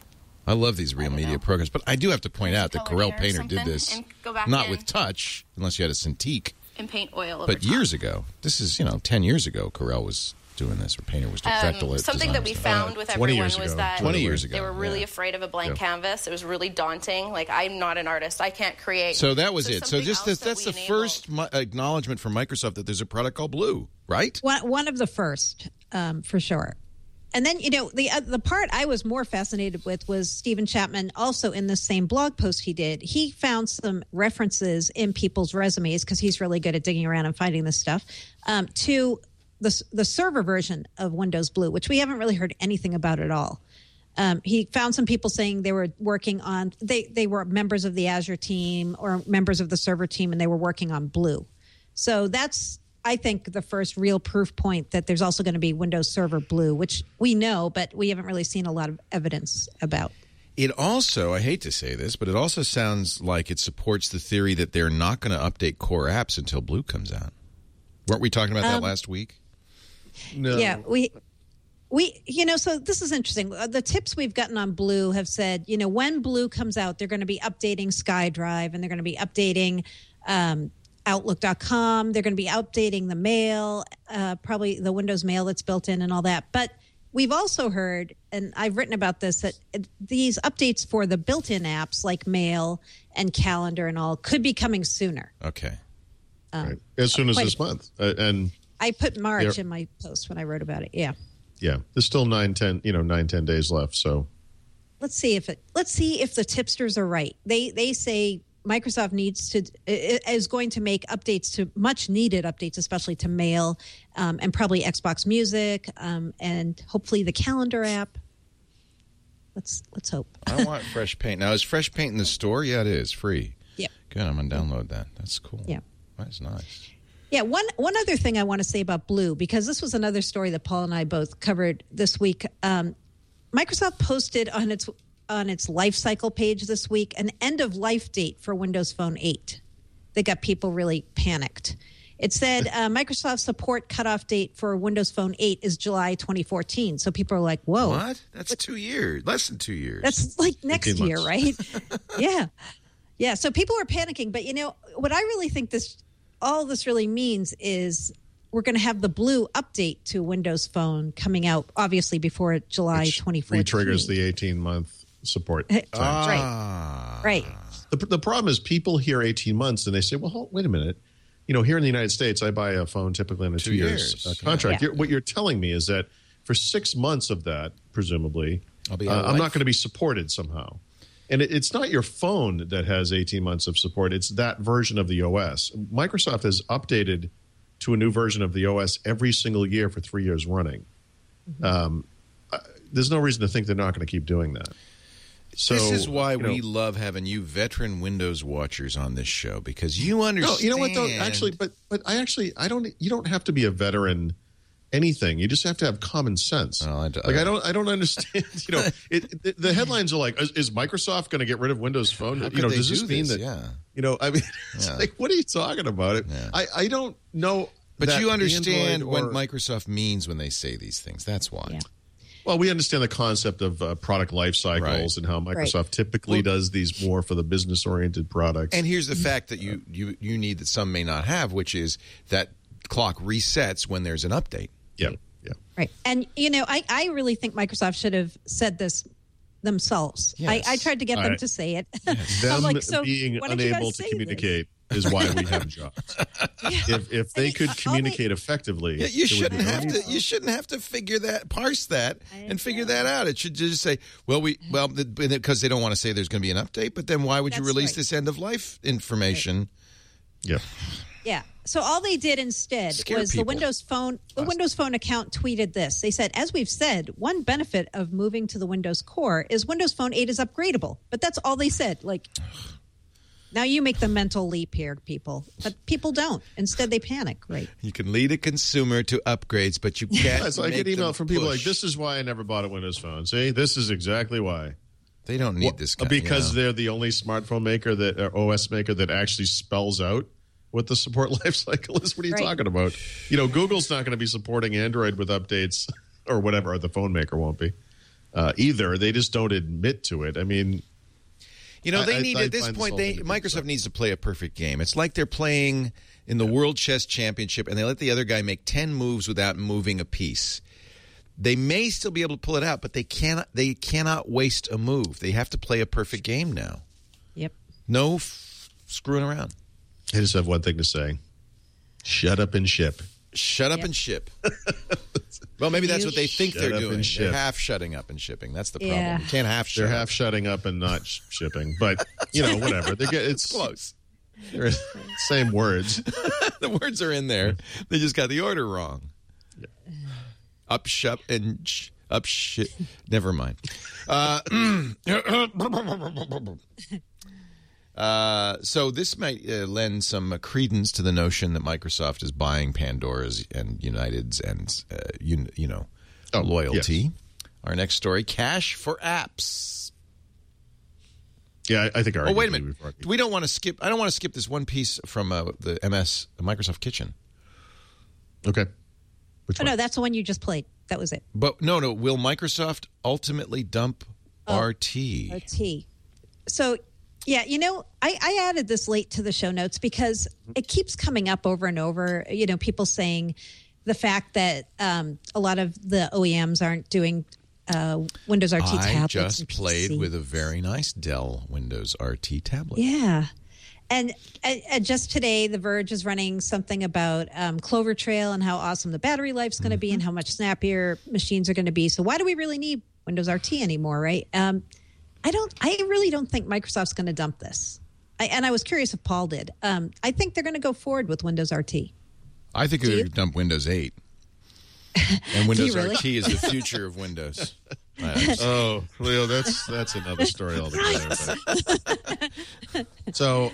I love these real media know. programs, but I do have to point out that Color Corel here or Painter did something this and go back not in. with touch, unless you had a Cintiq, And paint oil over but top. years ago. This is, you know, ten years ago Corel was doing this, or Painter was doing Um, Fractal something that we design found stuff. with twenty everyone years was ago. that twenty years ago. they were really yeah. afraid of a blank Yeah. canvas. It was really daunting. Like, I'm not an artist. I can't create. So that was it. So something just else this, that's that the we first mi- acknowledgement from Microsoft that there's a product called Blue, right? One, one of the first, um, for sure. And then, you know, the uh, the part I was more fascinated with was Stephen Chapman, also in the same blog post he did. He found some references in people's resumes, because he's really good at digging around and finding this stuff, um, to the, the server version of Windows Blue, which we haven't really heard anything about at all. Um, he found some people saying they were working on, they, they were members of the Azure team or members of the server team, and they were working on Blue. So that's, I think, the first real proof point that there's also going to be Windows Server Blue, which we know, but we haven't really seen a lot of evidence about. It also, I hate to say this, but it also sounds like it supports the theory that they're not going to update core apps until Blue comes out. Weren't we talking about that Um, last week? No. Yeah, we, we, you know, so this is interesting. Uh, The tips we've gotten on Blue have said, you know, when Blue comes out, they're going to be updating SkyDrive, and they're going to be updating um, Outlook dot com. They're going to be updating the mail, uh, probably the Windows Mail that's built in and all that. But we've also heard, and I've written about this, that it, these updates for the built-in apps like Mail and Calendar and all could be coming sooner. Okay. Um, Right. As soon as quite- this month. Uh, and I put March They're- in my post when I wrote about it. Yeah. yeah, there's still nine, ten, you know, nine, ten days left. So Let's see if it. Let's see if the tipsters are right. They they say Microsoft needs to is going to make updates to much needed updates, especially to Mail, um, and probably Xbox Music, um, and hopefully the Calendar app. Let's let's hope. I want Fresh Paint. Now, is Fresh Paint in the store? Yeah, it is. Free. Yep. Good. I'm going to download that. That's cool. Yeah. That's nice. Yeah, one one other thing I want to say about Blue, because this was another story that Paul and I both covered this week. Um, Microsoft posted on its on its life cycle page this week an end of life date for Windows Phone eight. That got people really panicked. It said uh, Microsoft support cutoff date for Windows Phone eight is July twenty fourteen. So people are like, "Whoa, What? That's two years. Less than two years. that's like next eighteen year, right?" Yeah. Yeah. So people were panicking. But, you know, what I really think this, all this really means is we're going to have the Blue update to Windows Phone coming out, obviously, before July twenty fourteen. re-triggers the eighteen-month support time. Ah. Right. The, the problem is people hear eighteen months and they say, well, hold, wait a minute. You know, here in the United States, I buy a phone typically on a Two two, years. years, uh, contract. Yeah. You're, what you're telling me is that for six months of that, presumably, I'll be uh, out of I'm life. not going to be supported somehow. And it, it's not your phone that has eighteen months of support. It's that version of the O S. Microsoft has updated to a new version of the O S every single year for three years running. Mm-hmm. Um, uh, there's no reason to think they're not going to keep doing that. So, This is why you know- we love having you veteran Windows watchers on this show, because you understand. No, you know what though? Actually, but but I actually I don't. You don't have to be a veteran. Anything. You just have to have common sense. Oh, I, like I don't. I don't understand. You know, it, it, the headlines are like, "Is, is Microsoft going to get rid of Windows Phone?" How You could know, they does do this mean this? that? Yeah. You know, I mean, it's Yeah. like, what are you talking about? It. Yeah. I I don't know. But that you understand Android what or- Microsoft means when they say these things. That's why. Yeah. Well, we understand the concept of uh, product life cycles Right. and how Microsoft Right. typically does these more for the business oriented products. And here's the fact that you, you, you need that some may not have, which is that clock resets when there's an update. yeah, yeah. Right. And, you know, I, I really think Microsoft should have said this themselves. Yes. I, I tried to get them I- to say it. Them I'm like, so being why don't you guys unable say to this? communicate is why we have jobs. If if they mean, could all they- communicate effectively, Yeah, you there would shouldn't be no have need. to. You shouldn't have to figure that, parse that, and figure that out. It should just say, "Well, we well because they don't want to say there's going to be an update." But then why would you That's release right. this end of life information? Yeah. Yeah. So all they did instead Scare was people. the Windows Phone. The Windows Phone account tweeted this. They said, "As we've said, one benefit of moving to the Windows Core is Windows Phone eight is upgradable." But that's all they said. Like, now you make the mental leap here, people. But people don't. Instead, they panic. Right. You can lead a consumer to upgrades, but you can't. Yeah, so I make get email them from people push. like, "This is why I never bought a Windows Phone." See, this is exactly why. They don't need this guy, because you know. they're the only smartphone maker that or O S maker that actually spells out what the support life cycle is. What are you Right. talking about? You know, Google's not going to be supporting Android with updates or whatever. Or the phone maker won't be. uh, either. They just don't admit to it. I mean, you know, they I, need I, at this I point. They Microsoft needs to play a perfect game. It's like they're playing in the World Chess Championship, and they let the other guy make ten moves without moving a piece. They may still be able to pull it out, but they cannot. They cannot waste a move. They have to play a perfect game now. Yep. No f- screwing around. I just have one thing to say: shut up and ship. Shut up Yep. and ship. Well, maybe that's what they think Shut they're up doing. and They're ship. half shutting up and shipping. That's the problem. Yeah. You can't half shut They're up. half shutting up and not sh- shipping, but you know, whatever. They get it's Close. they're same words. The words are in there. They just got the order wrong. Up, shup, and sh- up, shit. Never mind. Uh, uh, so this might uh, lend some uh, credence to the notion that Microsoft is buying Pandora's and United's and uh, you, you know Oh, loyalty. yes. Our next story: cash for apps. Yeah, I, I think. Oh, wait a arguably minute. we've already- We don't want to skip. I don't want to skip this one piece from uh, the M S the Microsoft Kitchen. Okay. Which Oh, one? no, that's the one you just played. That was it. But no, no. Will Microsoft ultimately dump Oh. R T? R T. So, yeah, you know, I, I added this late to the show notes because it keeps coming up over and over. You know, people saying the fact that um, a lot of the O E Ms aren't doing uh, Windows R T I tablets. just and played P C. with a very nice Dell Windows R T tablet. Yeah. And, and, and just today, The Verge is running something about um, Clover Trail and how awesome the battery life's going to be and how much snappier machines are going to be. So why do we really need Windows R T anymore, right? Um, I don't. I really don't think Microsoft's going to dump this. I, and I was curious if Paul did. Um, I think they're going to go forward with Windows R T. I think Do they're you? going to dump Windows eight. And Windows really? R T is the future of Windows. Oh, Leo, that's that's another story altogether. but- So,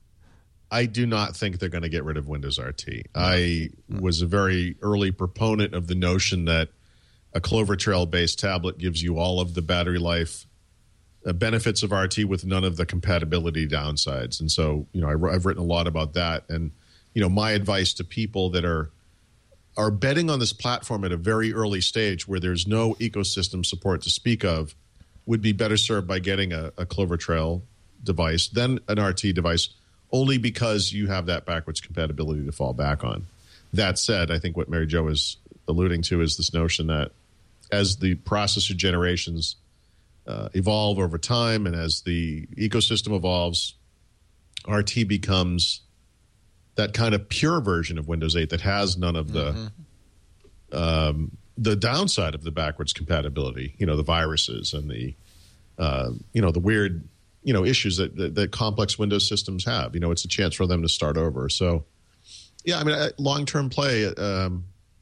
I do not think they're going to get rid of Windows R T. I was a very early proponent of the notion that a Clover Trail-based tablet gives you all of the battery life uh, benefits of R T with none of the compatibility downsides. And so, you know, I, I've written a lot about that. And, you know, my advice to people that are are betting on this platform at a very early stage where there's no ecosystem support to speak of would be better served by getting a, a Clover Trail device than an R T device, only because you have that backwards compatibility to fall back on. That said, I think what Mary Jo is alluding to is this notion that as the processor generations uh, evolve over time and as the ecosystem evolves, R T becomes that kind of pure version of Windows eight that has none of the mm-hmm. um, the downside of the backwards compatibility, you know, the viruses and the, uh, you know, the weird, you know, issues that, that, that complex Windows systems have. You know, it's a chance for them to start over. So, yeah, I mean, long-term play, um,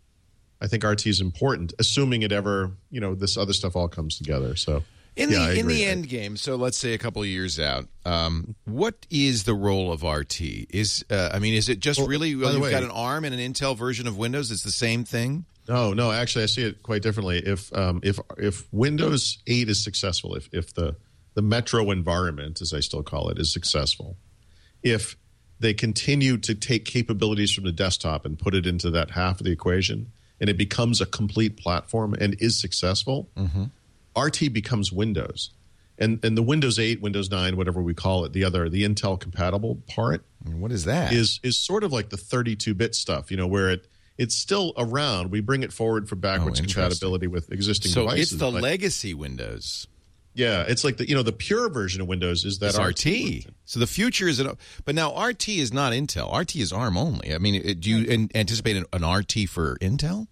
I think R T is important, assuming it ever, you know, this other stuff all comes together. So, in yeah, the I in agree. the end game, so let's say a couple of years out, um, what is the role of R T? Is uh, I mean, is it just Well, really by well, the you've way- got an ARM and an Intel version of Windows? It's the same thing. No, no, actually, I see it quite differently. If um, if if Windows eight is successful, if if the the Metro environment, as I still call it, is successful, if they continue to take capabilities from the desktop and put it into that half of the equation, and it becomes a complete platform and is successful, Mm-hmm. R T becomes Windows. And and the Windows eight, Windows nine, whatever we call it, the other, the Intel compatible part What is that? is is sort of like the thirty-two bit stuff, you know, where it it's still around. We bring it forward for backwards Oh, interesting. compatibility with existing so devices. it's the but- legacy Windows. Yeah, it's like the you know the pure version of Windows is that It's R T. version. So the future is, an, but now R T is not Intel. R T is ARM only. I mean, it, do you an, anticipate an, an R T for Intel?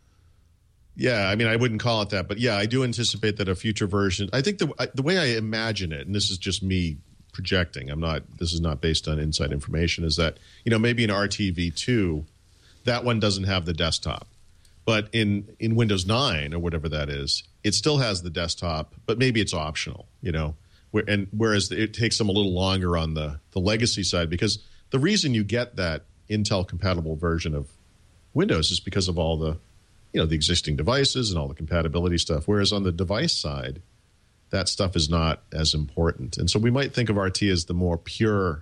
Yeah, I mean, I wouldn't call it that, but yeah, I do anticipate that a future version. I think the I- the way I imagine it, and this is just me projecting. I'm not. This is not based on inside information. Is that you know maybe an R T V two, that one doesn't have the desktop, but in in Windows nine or whatever that is, it still has the desktop, but maybe it's optional. You know, where and whereas it takes them a little longer on the the legacy side because the reason you get that Intel compatible version of Windows is because of all the you know, the existing devices and all the compatibility stuff. Whereas on the device side, that stuff is not as important. And so we might think of R T as the more pure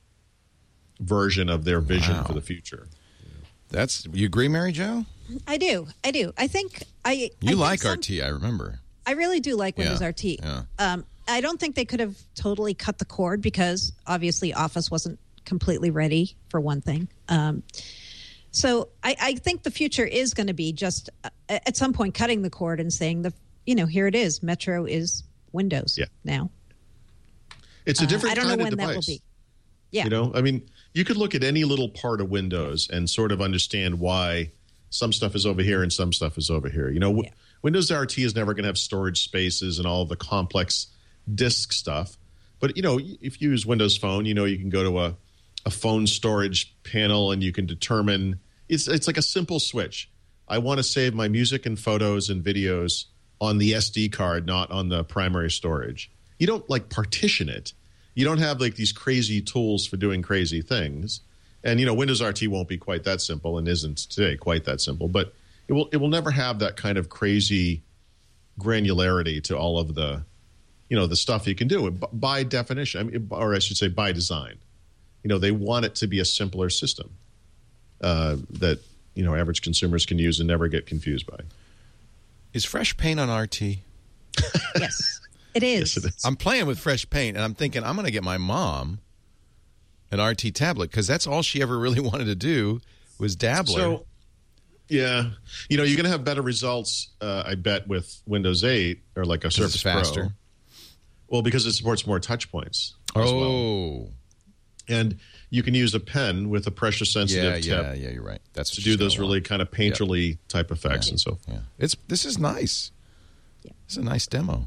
version of their vision Wow. for the future. That's you agree, Mary Jo? I do. I do. I think I. You I think like some- R T, I remember. I really do like Windows Yeah, R T. yeah. Um, I don't think they could have totally cut the cord because obviously Office wasn't completely ready for one thing. Um, so I, I think the future is going to be just uh, at some point cutting the cord and saying the you know here it is. Metro is Windows Yeah. now. It's a different uh, I don't kind know of when device. that will be. Yeah. You know, I mean, you could look at any little part of Windows and sort of understand why some stuff is over here and some stuff is over here. You know, w- Yeah. Windows R T is never going to have storage spaces and all the complex disk stuff. But, you know, if you use Windows Phone, you know, you can go to a, a phone storage panel and you can determine it's it's like a simple switch. I want to save my music and photos and videos on the S D card, not on the primary storage. You don't like partition it. You don't have like these crazy tools for doing crazy things. And, you know, Windows R T won't be quite that simple and isn't today quite that simple. But it will it will never have that kind of crazy granularity to all of the, you know, the stuff you can do b- by definition, I mean, or I should say by design. You know, they want it to be a simpler system uh, that, you know, average consumers can use and never get confused by. Is Fresh Paint on R T? Yes, it is. Yes, it is. I'm playing with Fresh Paint, and I'm thinking I'm going to get my mom an R T tablet because that's all she ever really wanted to do was dabbler. So, yeah, you know, you're going to have better results, uh, I bet, with Windows eight or like a Surface it's faster. Pro. Well, because it supports more touch points. As Oh, well. And you can use a pen with a pressure sensitive yeah, tip yeah, yeah. You're right. That's what to she's do those gonna really want. kind of painterly type effects Yeah. and so forth. Yeah, it's this is nice. Yeah. It's a nice demo.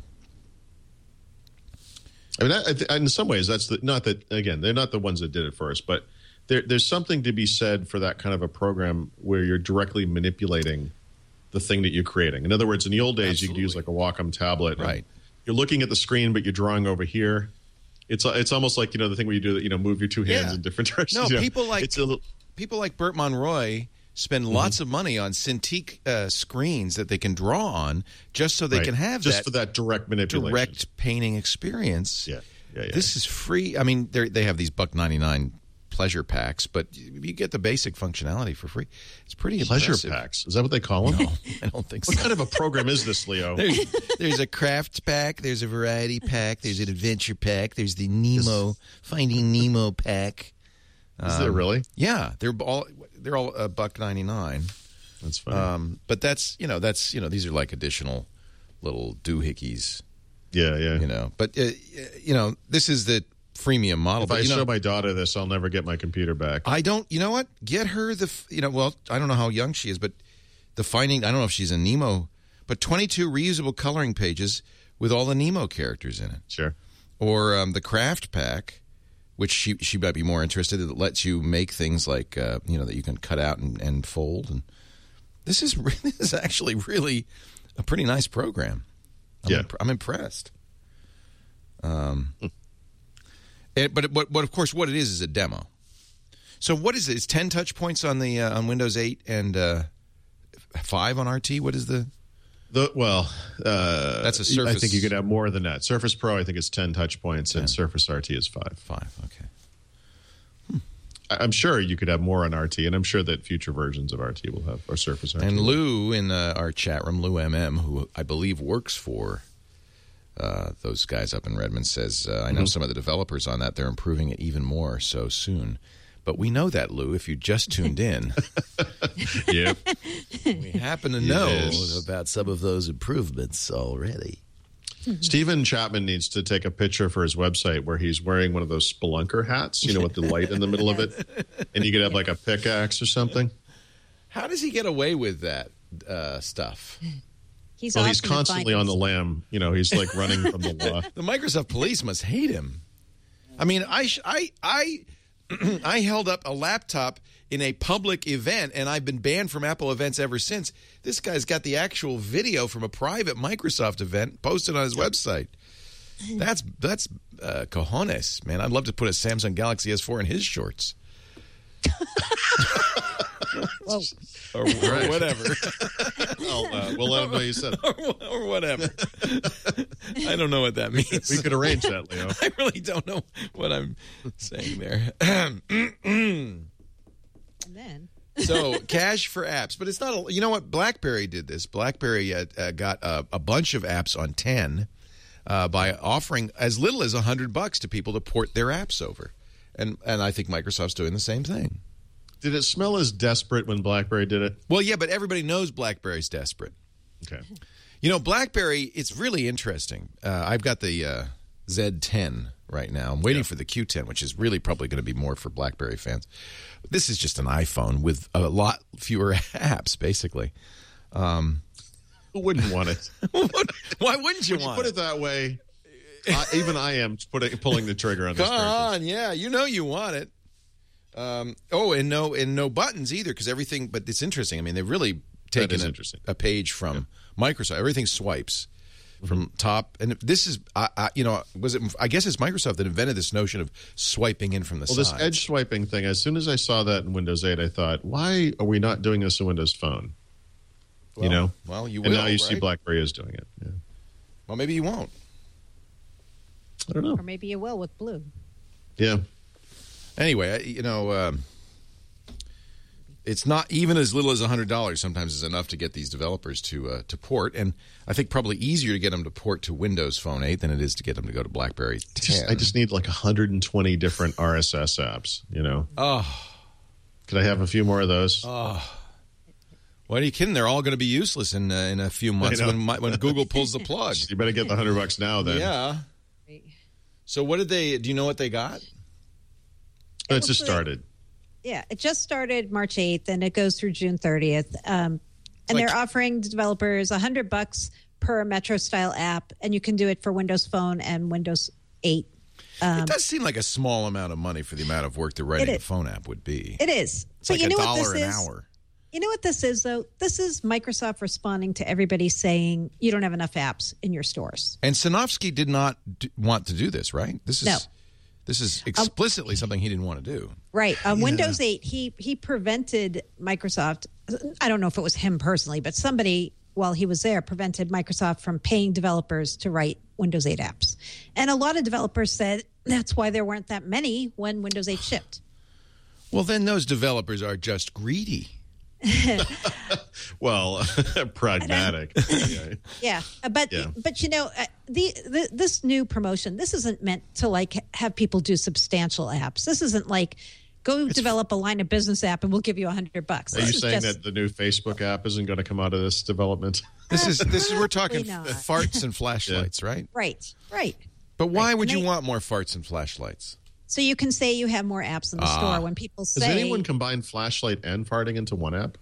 I mean, I, I th- in some ways, that's the, not that, again, they're not the ones that did it first, but there, there's something to be said for that kind of a program where you're directly manipulating the thing that you're creating. In other words, in the old days, you could use like a Wacom tablet. and Right. You're looking at the screen, but you're drawing over here. It's it's almost like, you know, the thing where you do that, you know, move your two hands Yeah. in different directions. No, You know, people like it's a little, people like Burt Monroy spend Mm-hmm. lots of money on Cintiq uh, screens that they can draw on just so they right, can have just that for that direct manipulation. direct painting experience. Yeah, yeah, yeah. This is free. I mean, they they have these buck ninety-nine pleasure packs, but you get the basic functionality for free. It's pretty Pleasure impressive. packs. Is that what they call them? No, I don't think What so. kind of a program is this, Leo? There's, there's a craft pack. There's a variety pack. There's an adventure pack. There's the Nemo Finding Nemo pack. Is there really? Yeah, they're all they're all a buck ninety nine. That's funny. Um, but that's you know that's you know these are like additional little doohickeys. yeah, yeah. You know, but uh, you know this is the freemium model. If but I you know, show my daughter this, I'll never get my computer back. I don't. You know what? Get her the. f- You know, well, I don't know how young she is, but the Finding. I don't know if she's a Nemo, but twenty-two reusable coloring pages with all the Nemo characters in it, Sure. or um, the Craft Pack, which she she might be more interested in. That lets you make things like uh, you know that you can cut out and, and fold. And this is re- this is actually really a pretty nice program. I'm Yeah. imp- I'm impressed. Um. It, but, but but of course, what it is is a demo. So what is it? It's ten touch points on the uh, on Windows eight and uh, five on R T. What is the? The, well, uh, That's a I Surface- think you could have more than that. Surface Pro, I think it's ten touch points, and Surface R T is five. Five. Okay. I- I'm sure you could have more on R T, and I'm sure that future versions of R T will have, or Surface R T. And Lou in uh, our chat room, Lou M M, who I believe works for uh, those guys up in Redmond, says uh, I know Mm-hmm. some of the developers on that. They're improving it even more so soon. But we know that, Lou, if you just tuned in. Yep. We happen to know Yes. about some of those improvements already. Stephen Chapman needs to take a picture for his website where he's wearing one of those spelunker hats, you know, with the light in the middle of it, and you could have like a pickaxe or something. How does he get away with that uh, stuff? He's Well, he's awesome at constantly finding on the stuff. lam. You know, he's like running from the law. The Microsoft police must hate him. I mean, I sh- I I I held up a laptop in a public event, and I've been banned from Apple events ever since. This guy's got the actual video from a private Microsoft event posted on his website. That's that's uh, cojones, man. I'd love to put a Samsung Galaxy S four in his shorts. Whoa. Or, or whatever. I'll, uh, we'll let him know you said it. or, or whatever. I don't know what that means. We could arrange that, Leo. I really don't know what I'm saying there. And then So cash for apps, but it's not. A, you know what? BlackBerry did this. BlackBerry uh, uh, got a, a bunch of apps on ten uh, by offering as little as a hundred bucks to people to port their apps over, and and I think Microsoft's doing the same thing. Did it smell as desperate when BlackBerry did it? Well, yeah, but everybody knows BlackBerry's desperate. Okay. You know, BlackBerry. It's really interesting. Uh, I've got the uh, Z ten right now. I'm waiting yeah. for the Q ten, which is really probably going to be more for BlackBerry fans. This is just an iPhone with a lot fewer apps, basically. Um, Who wouldn't want it? Why wouldn't you when want you put it? it that way, I, even I am putting, pulling the trigger on this. Come on, yeah, you know you want it. Um, oh, and no, and no buttons either, because everything. But it's interesting. I mean, they've really taken a, a page from yeah. Microsoft. Everything swipes from top, and this is, I, I, you know, was it? I guess it's Microsoft that invented this notion of swiping in from the well, side. This edge swiping thing. As soon as I saw that in Windows eight, I thought, why are we not doing this in Windows Phone? Well, you know, well, you will. And now you right? see BlackBerry is doing it. Yeah. Well, maybe you won't. I don't know. Or maybe you will with Blue. Yeah. Anyway, I, you know. Um, It's not even as little as one hundred dollars sometimes is enough to get these developers to uh, to port. And I think probably easier to get them to port to Windows Phone eight than it is to get them to go to BlackBerry ten. Just, I just need like one hundred twenty different R S S apps, you know? Oh. Could I have a few more of those? Oh. What are you kidding? They're all going to be useless in uh, in a few months when my, when Google pulls the plug. You better get the one hundred bucks now then. Yeah. So what did they, do you know what they got? Oh, it just started. Yeah, it just started March eighth, and it goes through June thirtieth. Um, and like, they're offering developers one hundred bucks per Metro-style app, and you can do it for Windows Phone and Windows eight. Um, it does seem like a small amount of money for the amount of work that writing a phone app would be. It is. It's but like you know a what this dollar an is? hour. You know what this is, though? This is Microsoft responding to everybody saying you don't have enough apps in your stores. And Sinofsky did not d- want to do this, right? This is no. This is explicitly um, something he didn't want to do. Right. On yeah. Windows eight, he he prevented Microsoft. I don't know if it was him personally, but somebody while he was there prevented Microsoft from paying developers to write Windows eight apps. And a lot of developers said that's why there weren't that many when Windows eight shipped. Well, then those developers are just greedy. Well, pragmatic. yeah. yeah, but yeah. but you know, uh, the, the this new promotion, this isn't meant to like have people do substantial apps. This isn't like go it's, develop a line of business app and we'll give you a hundred bucks. Are this you saying just, that the new Facebook app isn't going to come out of this development? This is this is we're talking farts and flashlights, yeah. right? Right, right. But why right. would and you they, want more farts and flashlights? So you can say you have more apps in the uh, store when people say. Does anyone combine flashlight and farting into one app?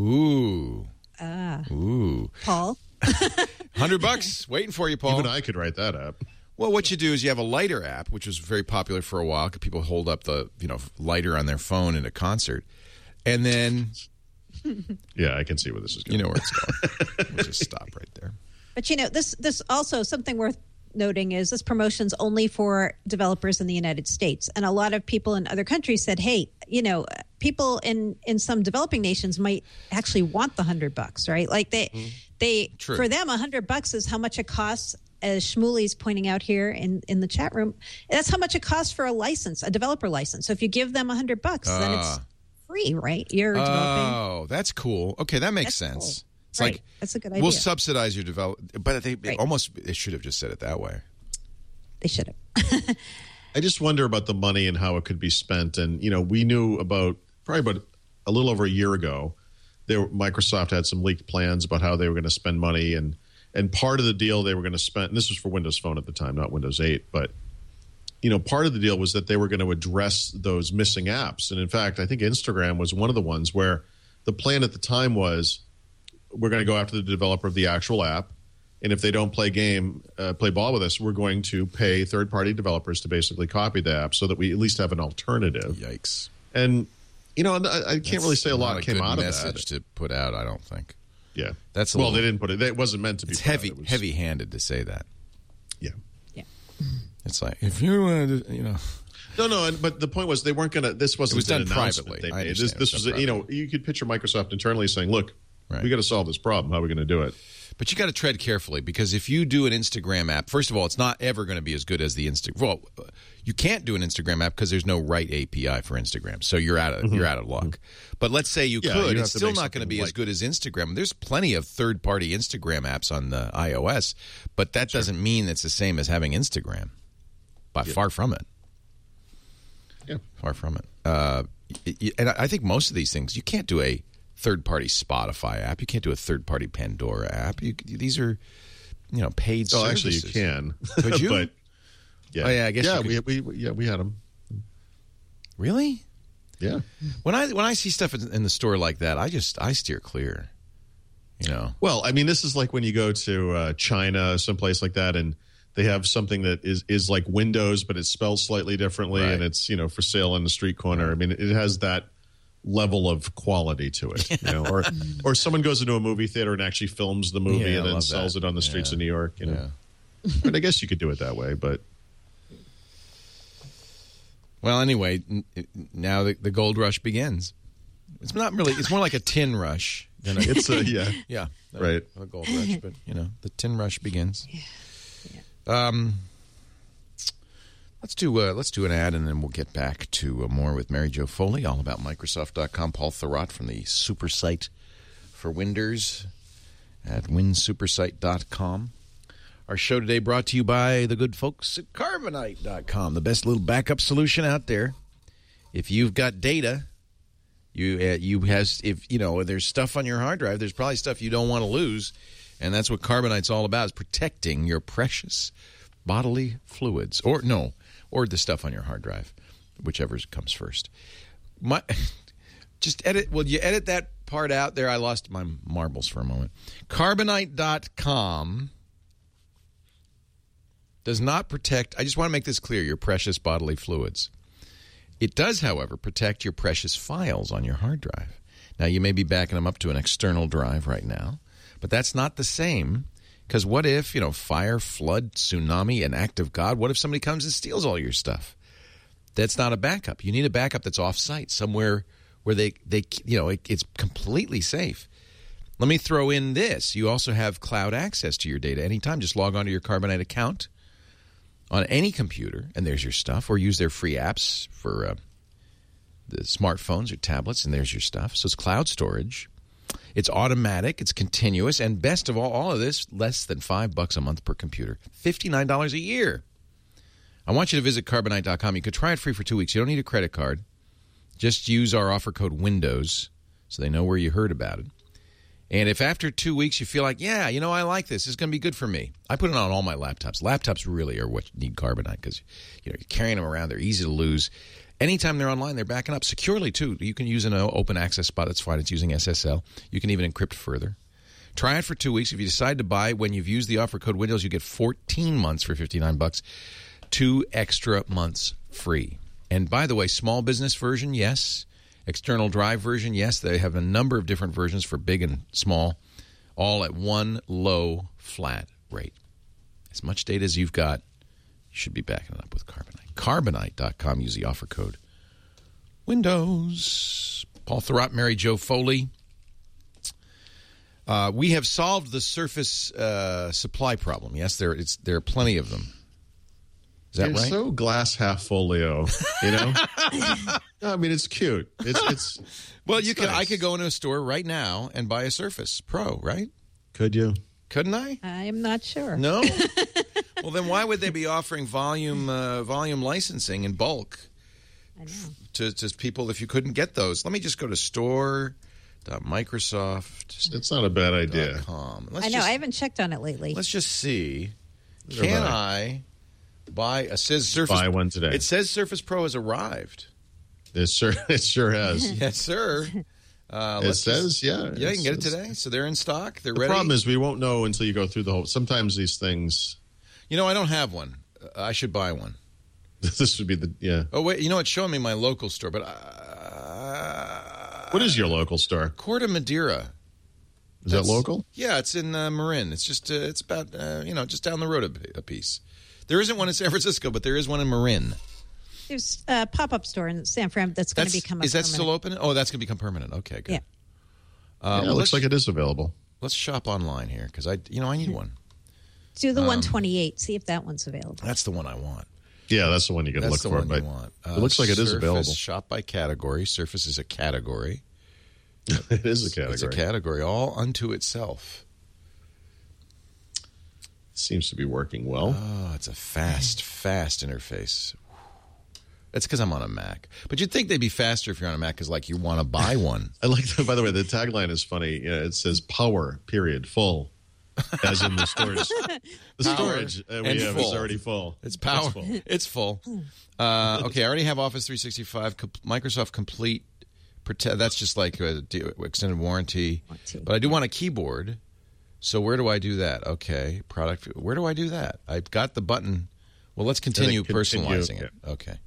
Ooh. Ah. Ooh. Paul? Hundred bucks waiting for you, Paul. Even I could write that app. Well, what you do is you have a lighter app, which was very popular for a while because people hold up the you know lighter on their phone in a concert. And then. Yeah, I can see where this is going. You know where it's going. We'll just stop right there. But, you know, this this also something worth noting is this promotion's only for developers in the United States. And a lot of people in other countries said, hey, you know, people in, in some developing nations might actually want the hundred bucks, right? Like they, mm. they True. For them, a hundred bucks is how much it costs, as Shmuley's pointing out here in, in the chat room. That's how much it costs for a license, a developer license. So if you give them a hundred bucks, uh, then it's free, right? You're developing. Oh, that's cool. Okay, that makes that's sense. Cool. It's right. like that's a good idea. We'll subsidize your develop, but they right. almost they should have just said it that way. They should have. I just wonder about the money and how it could be spent. And you know, we knew about probably about a little over a year ago, there Microsoft had some leaked plans about how they were going to spend money, and and part of the deal they were going to spend. And this was for Windows Phone at the time, not Windows eight, but you know, part of the deal was that they were going to address those missing apps. And in fact, I think Instagram was one of the ones where the plan at the time was, we're going to go after the developer of the actual app, and if they don't play game, uh, play ball with us, we're going to pay third-party developers to basically copy the app so that we at least have an alternative. Yikes! And you know, I, I can't That's really say a lot not a came good out of message that. to put out. I don't think. Yeah, that's a well, little, they didn't put it. It wasn't meant to be. It's put heavy, out. It was, heavy-handed to say that. Yeah, yeah. It's like if you wanted, to, you know. No, no, but the point was they weren't going to. This wasn't it was done an announcement privately. They made. This, this was, was you know, you could picture Microsoft internally saying, "Look, right. we got to solve this problem. How are we going to do it?" But you got to tread carefully, because if you do an Instagram app, first of all, it's not ever going to be as good as the Instagram. Well, you can't do an Instagram app because there's no right A P I for Instagram, so you're out of mm-hmm. you're out of luck. But let's say you yeah, could, you it's still not going to be like... as good as Instagram. There's plenty of third-party Instagram apps on the iOS, but that sure. doesn't mean it's the same as having Instagram. By yeah. far from it. Yeah, far from it. Uh, and I think most of these things, you can't do a third-party Spotify app. You can't do a third-party Pandora app. You, these are, you know, paid oh, services. Actually, you can. Could you? but, yeah. Oh, yeah, I guess yeah, you we, we, yeah, we had them. Really? Yeah. When I when I see stuff in the store like that, I just, I steer clear, you know. Well, I mean, this is like when you go to uh, China, someplace like that, and they have something that is, is like Windows, but it's spelled slightly differently, right. and it's, you know, for sale on the street corner. I mean, it has that level of quality to it, you know, or or someone goes into a movie theater and actually films the movie yeah, and then sells that. it on the streets yeah. of New York, you know. Yeah. But I guess you could do it that way, but well, anyway, now the, the gold rush begins. It's not really; it's more like a tin rush than a, it's a yeah, yeah, right, a, a gold rush. But you know, the tin rush begins. Yeah. Um, let's do uh, let's do an ad, and then we'll get back to uh, more with Mary Jo Foley, all about Microsoft dot com. Paul Thurrott from the super site for Windows at win super site dot com. Our show today brought to you by the good folks at Carbonite dot com, the best little backup solution out there. If you've got data, you uh, you has if you know there's stuff on your hard drive, there's probably stuff you don't want to lose. And that's what Carbonite's all about, is protecting your precious bodily fluids. Or, no, or the stuff on your hard drive, whichever comes first. My, just edit, will you edit that part out there? I lost my marbles for a moment. Carbonite dot com does not protect, I just want to make this clear, your precious bodily fluids. It does, however, protect your precious files on your hard drive. Now, you may be backing them up to an external drive right now. But that's not the same, because what if, you know, fire, flood, tsunami, an act of God? What if somebody comes and steals all your stuff? That's not a backup. You need a backup that's off-site, somewhere where they, they you know, it, it's completely safe. Let me throw in this. You also have cloud access to your data anytime. Just log on to your Carbonite account on any computer, and there's your stuff, or use their free apps for uh, the smartphones or tablets, and there's your stuff. So it's cloud storage. It's automatic, it's continuous, and best of all, all of this, less than five bucks a month per computer. fifty-nine dollars a year. I want you to visit Carbonite dot com. You could try it free for two weeks. You don't need a credit card. Just use our offer code WINDOWS so they know where you heard about it. And if after two weeks you feel like, yeah, you know, I like this, it's going to be good for me. I put it on all my laptops. Laptops really are what need Carbonite, because you know, you're carrying them around. They're easy to lose. Anytime they're online, they're backing up securely, too. You can use an open access spot. That's fine. It's using S S L. You can even encrypt further. Try it for two weeks. If you decide to buy, when you've used the offer code Windows, you get fourteen months for fifty-nine bucks. Two extra months free. And by the way, small business version, yes. External drive version, yes. They have a number of different versions for big and small, all at one low, flat rate. As much data as you've got, you should be backing it up with Carbonite. Carbonite dot com. Use the offer code Windows. Paul Thurrott, Mary Jo Foley. Uh, we have solved the Surface uh, supply problem. Yes, there it's there are plenty of them. Is that You're right? so glass half folio, you know. No, I mean, it's cute. It's it's. Well, it's you could. nice. I could go into a store right now and buy a Surface Pro, right? Could you? Couldn't I? I'm not sure. No. Well, then why would they be offering volume uh, volume licensing in bulk I know. to, to people if you couldn't get those? Let me just go to store dot microsoft. It's not a bad idea. Com. I know. Just, I haven't checked on it lately. Let's just see. Neither Can have I buy a says Surface? Buy one today. It says Surface Pro has arrived. It sure it sure has. Yes, sir. Uh, it let's says, just, yeah. Yeah, you can get it says, today. So they're in stock. They're the ready. The problem is we won't know until you go through the whole. Sometimes these things. You know, I don't have one. Uh, I should buy one. This would be the yeah. Oh wait, you know it's showing me my local store, but uh, what is your local store? Corte Madera. Is That's, that local? Yeah, it's in uh, Marin. It's just uh, it's about uh, you know just down the road a, a piece. There isn't one in San Francisco, but there is one in Marin. There's a pop-up store in San Fran that's going to become a Is that permanent. still open? Oh, that's going to become permanent. Okay, good. Yeah. Uh, yeah, well, it looks like it is available. let's shop online here because I, you know, I need one. Do the Um, one twenty-eight. See if that one's available. That's the one I want. Yeah, that's the one you got to look That's the for. one But you want. Uh, it looks like it is Surface, available. Shop by category. Surface is a category. It is a category. It's a category all unto itself. Seems to be working well. Oh, it's a fast, fast interface. That's because I'm on a Mac. But you'd think they'd be faster if you're on a Mac because, like, you want to buy one. I like that. By the way, the tagline is funny. You know, it says power, period, full. As in the storage. The Power storage uh, we and have full. is already full. It's power. It's full. It's full. Uh, okay, I already have Office three sixty-five, com- Microsoft Complete. Protect. That's just like a d- extended warranty. But I do want a keyboard. So where do I do that? Okay, product. Where do I do that? I've got the button. Well, let's continue, continue, personalizing it. Okay.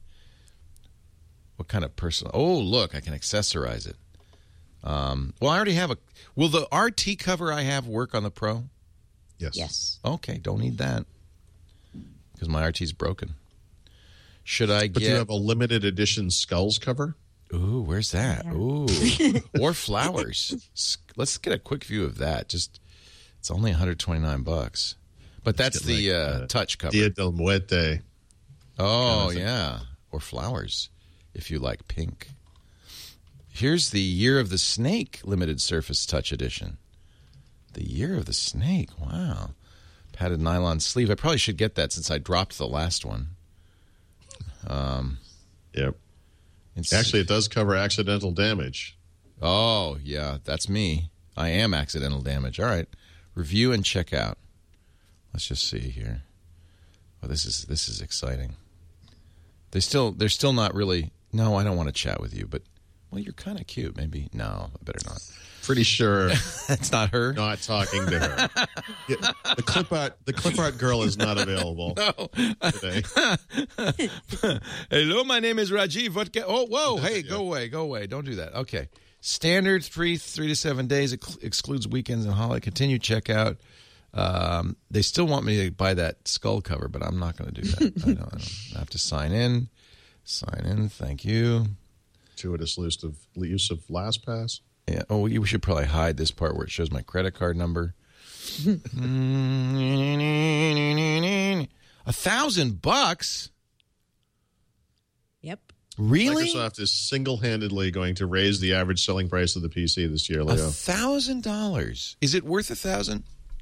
What kind of personal? Oh, look, I can accessorize it. Um, well, I already have a. Will the R T cover I have work on the Pro? Yes. Yes. Okay, don't need that because my R T's broken. Should I But get? you have a limited edition skulls cover? Ooh, where's that? Ooh, or flowers. S- Let's get a quick view of that. Just, it's only one hundred twenty-nine bucks, but that's the like, uh, uh, touch cover. Dia del Muerte. Oh kind of yeah, or flowers, if you like pink. Here's the Year of the Snake limited Surface Touch Edition. The Year of the Snake. Wow, padded nylon sleeve. I probably should get that since I dropped the last one. Um. Yep. It's, Actually, it does cover accidental damage. Oh, yeah, that's me. I am accidental damage. All right. Review and check out. Let's just see here. Oh, this is this is exciting. They still they're still not really. No, I don't want to chat with you, but well, you're kind of cute. Maybe no, I better not. Pretty sure that's not her. Not talking to her. Yeah, the clip art the clip art girl is not available. No. Today. Hello, my name is Rajiv. What? Ca- oh, whoa! Hey, go away, go away! Don't do that. Okay. Standard three three to seven days ex- excludes weekends and holiday. Continue checkout. Um, they still want me to buy that skull cover, but I'm not going to do that. I, don't, I don't I have to sign in. Sign in. Thank you. Gratuitous use of use of LastPass. Yeah. Oh, we should probably hide this part where it shows my credit card number. A thousand bucks. Yep. Really? Microsoft is single-handedly going to raise the average selling price of the P C this year, A Leo. thousand dollars. Is it worth a thousand?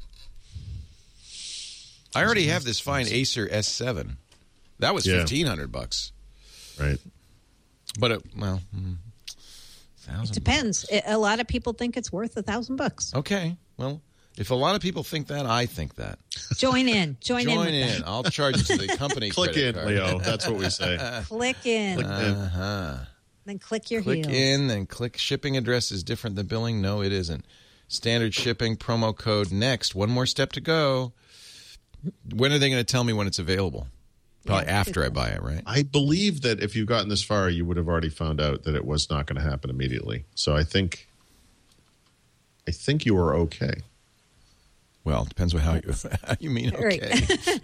I already have this fine Acer S seven. That was Yeah. fifteen hundred bucks. Right. But it, well, mm, thousand. It depends. It, a lot of people think it's worth a thousand bucks. Okay. Well, if a lot of people think that, I think that. Join in. Join, in. Join with in. that. I'll charge you to the company Click credit in, card. Leo. That's what we say. Click in. Click in. Uh-huh. Then click your Click heels. in, then click shipping address is different than billing. No, it isn't. Standard shipping, promo code next. One more step to go. When are they going to tell me when it's available? Probably Yeah, after I good buy it, right? I believe that if you've gotten this far, you would have already found out that it was not going to happen immediately. So I think, I think you are okay. Well, it depends on how you, how you mean Right. okay.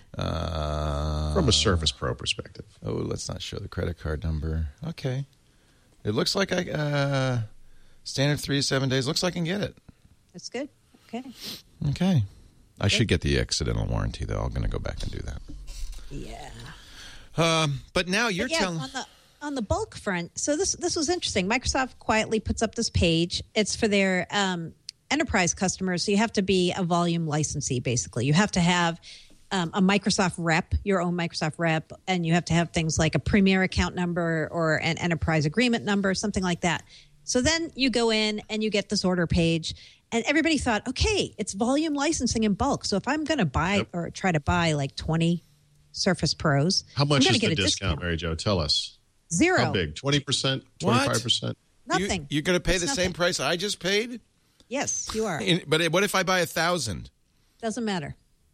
uh, From a Surface Pro perspective. Oh, let's not show the credit card number. Okay. It looks like I, uh, standard three to seven days. Looks like I can get it. That's good. Okay. Okay. I should get the accidental warranty, though. I'm going to go back and do that. Yeah. Um, but now you're But yeah, telling... on the on the bulk front. So this this was interesting. Microsoft quietly puts up this page. It's for their um, enterprise customers. So you have to be a volume licensee, basically. You have to have um, a Microsoft rep, your own Microsoft rep, and you have to have things like a Premier account number or an enterprise agreement number, something like that. So then you go in and you get this order page. And everybody thought, okay, it's volume licensing in bulk. So if I'm going to buy Yep. or try to buy like twenty Surface Pros, How I'm much gonna is get the a discount, discount. Mary Jo? Tell us. Zero. How big? twenty percent? What? twenty-five percent? Nothing. You, are going to pay It's the nothing. same price I just paid? Yes, you are. In, but what if I buy a thousand? Doesn't matter.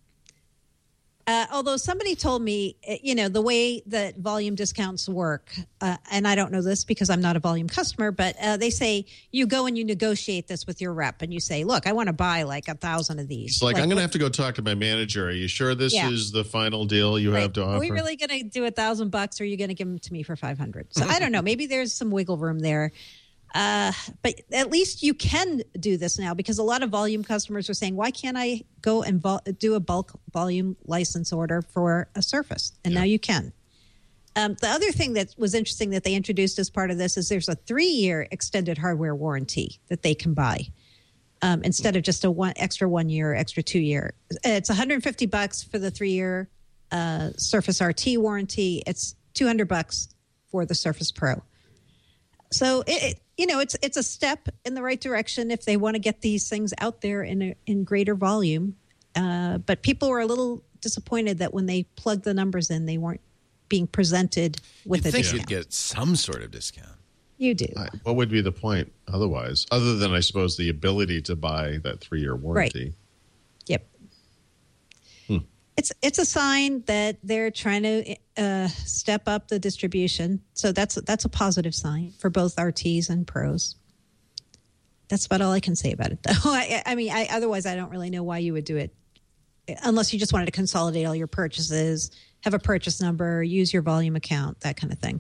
Uh, although somebody told me, uh, you know, the way that volume discounts work, uh, and I don't know this because I'm not a volume customer, but uh, they say you go and you negotiate this with your rep and you say, look, I want to buy like a thousand of these. It's like, I'm going to what- have to go talk to my manager. Are you sure this Yeah. is the final deal you right, have to offer? Are we really going to do a thousand bucks or are you going to give them to me for five hundred? So I don't know. Maybe there's some wiggle room there. Uh, but at least you can do this now because a lot of volume customers are saying, why can't I go and vol- do a bulk volume license order for a Surface? And yeah. now you can. Um, the other thing that was interesting that they introduced as part of this is there's a three-year extended hardware warranty that they can buy um, instead of just a one extra one year, extra two year. It's one hundred fifty bucks for the three-year uh, Surface R T warranty. It's two hundred bucks for the Surface Pro. So it, it you know, it's it's a step in the right direction if they want to get these things out there in a, in greater volume. Uh, but people were a little disappointed that when they plugged the numbers in, they weren't being presented with You'd a think discount. you'd get some sort of discount. You do. I, what would be the point otherwise, other than, I suppose, the ability to buy that three-year warranty? Right. Yep. Hmm. It's it's a sign that they're trying to uh, step up the distribution. So that's that's a positive sign for both R Ts and Pros. That's about all I can say about it, though. I, I mean, I, otherwise, I don't really know why you would do it, unless you just wanted to consolidate all your purchases, have a purchase number, use your volume account, that kind of thing.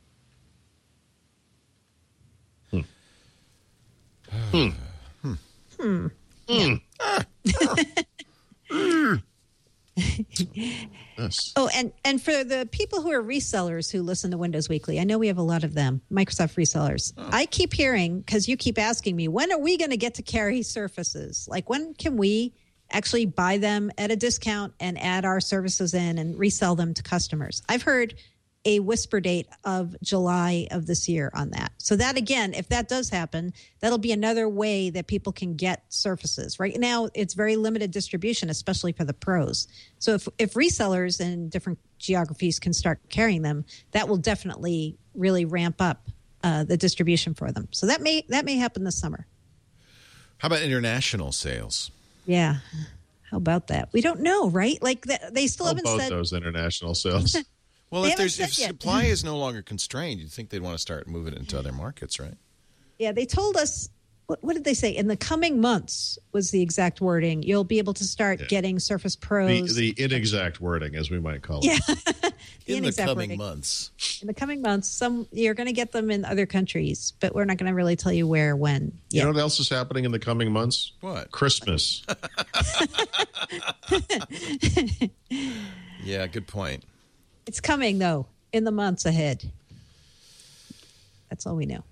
Hmm. Hmm. Hmm. Hmm. Yeah. Yes. Oh, and, and for the people who are resellers who listen to Windows Weekly, I know we have a lot of them, Microsoft resellers. Oh. I keep hearing, because you keep asking me, when are we going to get to carry Surfaces? Like, when can we actually buy them at a discount and add our services in and resell them to customers? I've heard a whisper date of July of this year on that. So that, again, if that does happen, that'll be another way that people can get Surfaces. Right now, it's very limited distribution, especially for the pros. So if, if resellers in different geographies can start carrying them, that will definitely really ramp up uh, the distribution for them. So that may that may happen this summer. How about international sales? Yeah. How about that? We don't know, right? Like the, they still How haven't about said those international sales. Well, They if there's haven't if said yet. supply is no longer constrained, you'd think they'd want to start moving it into other markets, right? Yeah, they told us, what, what did they say? In the coming months was the exact wording. You'll be able to start Yeah. getting Surface the, Pros. the inexact wording, as we might call it. yeah. the In the inexact coming wording. months. In the coming months, some you're going to get them in other countries, but we're not going to really tell you where, when. You yet. know what else is happening in the coming months? What? Christmas. Yeah, good point. It's coming, though, in the months ahead. That's all we know.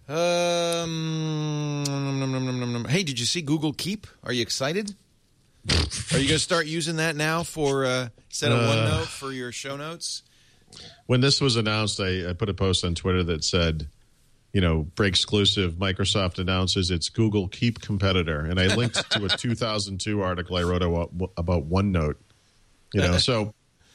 Um, nom, nom, nom, nom, nom, nom. Hey, did you see Google Keep? Are you excited? Are you going to start using that now for uh, instead of Uh, OneNote for your show notes? When this was announced, I, I put a post on Twitter that said, you know, break exclusive, Microsoft announces its Google Keep competitor. And I linked to a two thousand two article I wrote about, about OneNote. You know, so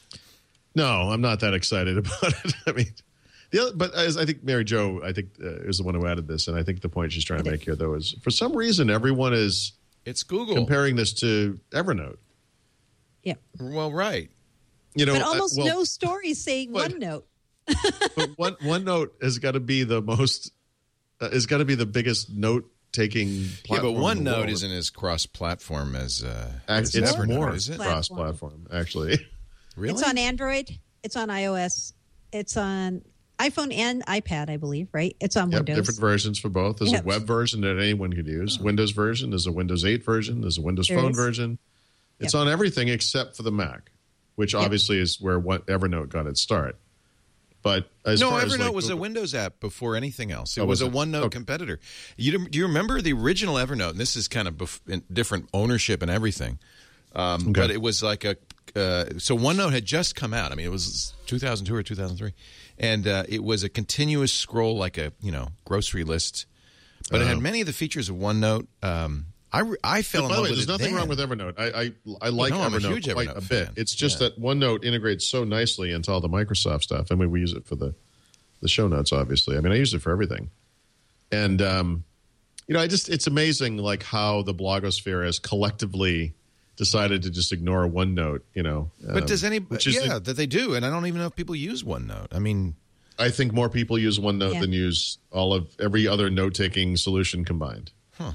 no, I'm not that excited about it. I mean, the other, but as I think Mary Jo, I think uh, is the one who added this. And I think the point she's trying to make here, though, is for some reason, everyone is It's Google. comparing this to Evernote. Yeah. Well, right. You know, But almost uh, well, no stories say but- OneNote. but one OneNote has got to be the most uh, has got to be the biggest note taking Yeah, platform. but in the OneNote world. isn't as cross-platform as uh, Act- as it's Evernote, more is it? cross-platform, actually. Really? It's on Android. It's on iOS. It's on iPhone and iPad, I believe, right? It's on Yep, Windows. different versions for both. There's Yep. a web version that anyone could use. Windows version. There's a Windows eight version. There's a Windows There Phone is. version. It's Yep. on everything except for the Mac, which Yep. obviously is where what Evernote got its start. But as no, far Evernote as like was a Google- Windows app before anything else. It Oh, was, was a it? OneNote Okay. competitor. You, do you remember the original Evernote? And this is kind of bef- in different ownership and everything. Um, Okay. But it was like a uh, so OneNote had just come out. I mean, it was two thousand two or two thousand three, and uh, it was a continuous scroll, like a you know grocery list. But it had Oh. many of the features of OneNote. Um, I re- I fell But in by the love way, with there's it nothing then. wrong with Evernote. I I, I like no, I'm a Evernote huge quite Evernote a bit. fan. It's just Yeah. that OneNote integrates so nicely into all the Microsoft stuff. I mean, we use it for the the show notes, obviously. I mean, I use it for everything. And um, you know, I just it's amazing like how the blogosphere has collectively decided to just ignore OneNote. You know, But um, does any? which is- Yeah, that they do, and I don't even know if people use OneNote. I mean, I think more people use OneNote Yeah. than use all of every other note taking solution combined.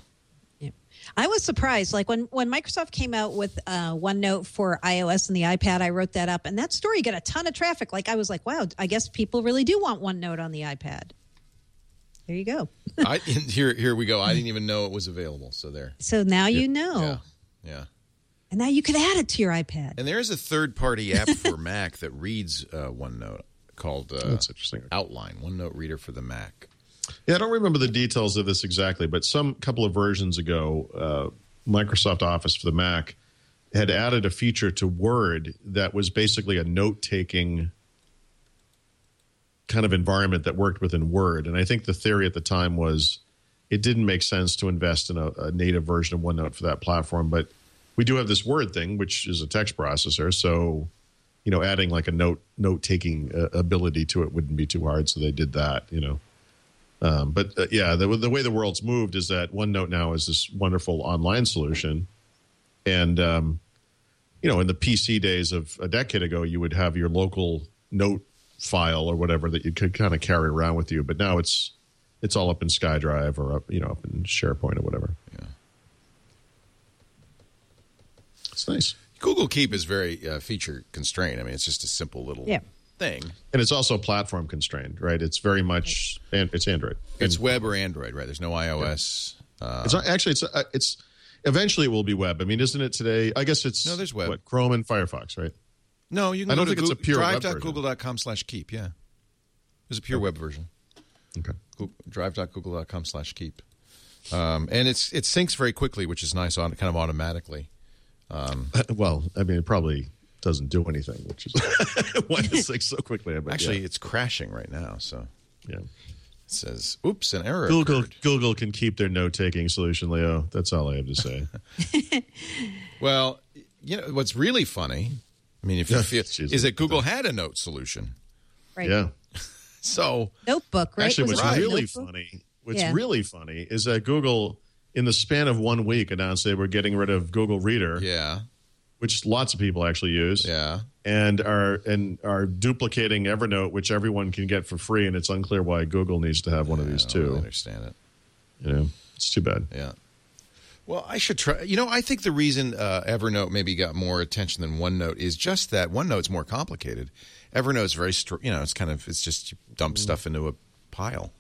I was surprised. Like when, when Microsoft came out with uh, OneNote for iOS and the iPad, I wrote that up. And that story got a ton of traffic. Like I was like, wow, I guess people really do want OneNote on the iPad. There you go. I, here, here we go. I didn't even know it was available. So there. So now you know. Yeah. Yeah. And now you can add it to your iPad. And there is a third-party app for Mac that reads uh, OneNote called uh, That's interesting. Outline, OneNote Reader for the Mac. Yeah, I don't remember the details of this exactly, but some couple of versions ago, uh, Microsoft Office for the Mac had added a feature to Word that was basically a note-taking kind of environment that worked within Word. And I think the theory at the time was it didn't make sense to invest in a, a native version of OneNote for that platform, but we do have this Word thing, which is a text processor, so you know, adding like a note note taking uh, ability to it wouldn't be too hard. So they did that, you know. Um, but uh, yeah, the, the way the world's moved is that OneNote now is this wonderful online solution, and um, you know, in the P C days of a decade ago, you would have your local note file or whatever that you could kind of carry around with you. But now it's it's all up in SkyDrive or up, you know, up in SharePoint or whatever. Yeah. It's nice. Google Keep is very uh, feature constrained. I mean, it's just a simple little yeah. thing. And it's also platform constrained, right? It's very much, and it's Android. It's and, web or Android, right? There's no iOS. Yeah. Uh, it's not, actually, it's uh, it's eventually it will be web. I mean, isn't it today? I guess it's no, there's web. What, Chrome and Firefox, right? No, you can I go don't to think it's a pure drive web dot version. google dot com slash keep. Yeah, there's a pure okay. web version. Okay. drive dot google dot com slash keep. Um, and it's it syncs very quickly, which is nice, on kind of automatically. Um, well, I mean, it probably doesn't do anything, which is why it syncs so quickly. But actually, yeah. it's crashing right now. So yeah, it says, "Oops, an error." Google occurred. Google can keep their note taking solution, Leo. That's all I have to say. Well, you know what's really funny. I mean, if you feel, Jeez, is that Google had a note solution. Right. Yeah. So notebook, right? Actually, Was what's it really notebook? funny, what's Yeah. really funny is that Google, in the span of one week, announced they were getting rid of Google Reader. Yeah. Which lots of people actually use. Yeah. And are and are duplicating Evernote, which everyone can get for free, and it's unclear why Google needs to have one of these I don't too. really understand it. You know, it's too bad. Yeah. Well, I should try. You know, I think the reason uh, Evernote maybe got more attention than OneNote is just that OneNote's more complicated. Evernote's very, str- you know, it's kind of, it's just you dump stuff into a pile.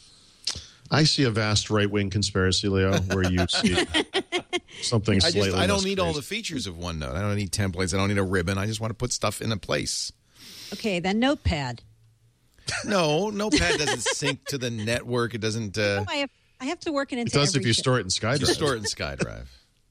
I see a vast right-wing conspiracy, Leo, where you see something I slightly just, I don't less need crazy. all the features of OneNote. I don't need templates. I don't need a ribbon. I just want to put stuff in a place. Okay, then Notepad. No, Notepad doesn't sync to the network. It doesn't. Uh, Oh, I have I have to work it into It does if every you show. store it in SkyDrive. you store it in SkyDrive.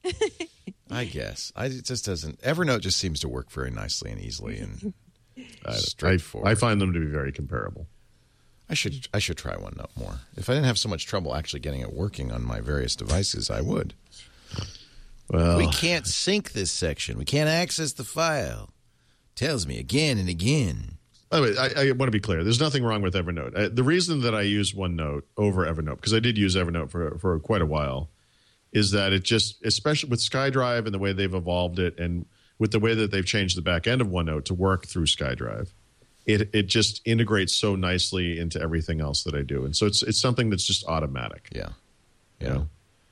I guess. I, it just doesn't. Evernote just seems to work very nicely and easily and I, straightforward. I find them to be very comparable. I should I should try OneNote more. If I didn't have so much trouble actually getting it working on my various devices, I would. Well, We can't sync this section. We can't access the file. Tells me again and again. By the way, I, I want to be clear. There's nothing wrong with Evernote. Uh, the reason that I use OneNote over Evernote, because I did use Evernote for for quite a while, is that it just, especially with SkyDrive and the way they've evolved it, and with the way that they've changed the back end of OneNote to work through SkyDrive, it it just integrates so nicely into everything else that I do, and so it's it's something that's just automatic. Yeah. You know?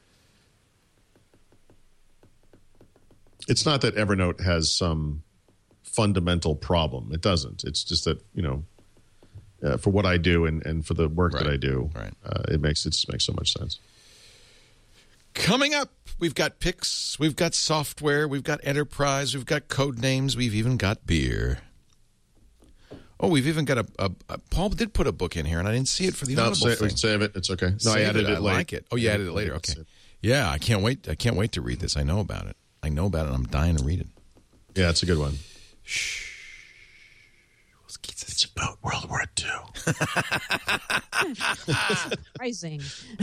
It's not that Evernote has some fundamental problem. It doesn't. It's just that, you know, uh, for what I do and, and for the work Right. that I do, Right. uh, it makes it just makes so much sense. Coming up, we've got picks, we've got software, we've got enterprise, we've got code names, we've even got beer. Oh, we've even got a, a, a Paul did put a book in here, and I didn't see it for the No, Audible save, thing. save it. It's okay. No, Save I added it, I late. like it. Oh, you added it later. Okay. Yeah, I can't wait. I can't wait to read this. I know about it. I know about it. And I'm dying to read it. Yeah, it's a good one. Shh. It's about World War Two. Surprising.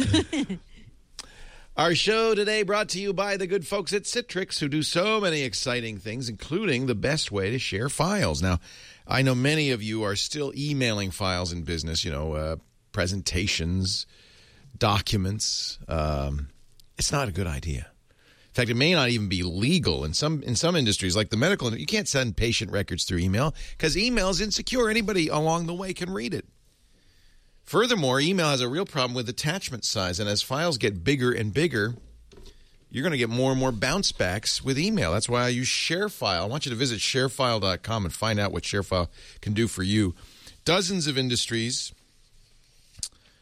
Our show today brought to you by the good folks at Citrix, who do so many exciting things, including the best way to share files. Now, I know many of you are still emailing files in business, you know, uh, presentations, documents. Um, it's not a good idea. In fact, it may not even be legal in some in some industries, like the medical. You can't send patient records through email because email is insecure. Anybody along the way can read it. Furthermore, email has a real problem with attachment size, and as files get bigger and bigger, you're going to get more and more bounce backs with email. That's why I use ShareFile. I want you to visit sharefile dot com and find out what ShareFile can do for you. Dozens of industries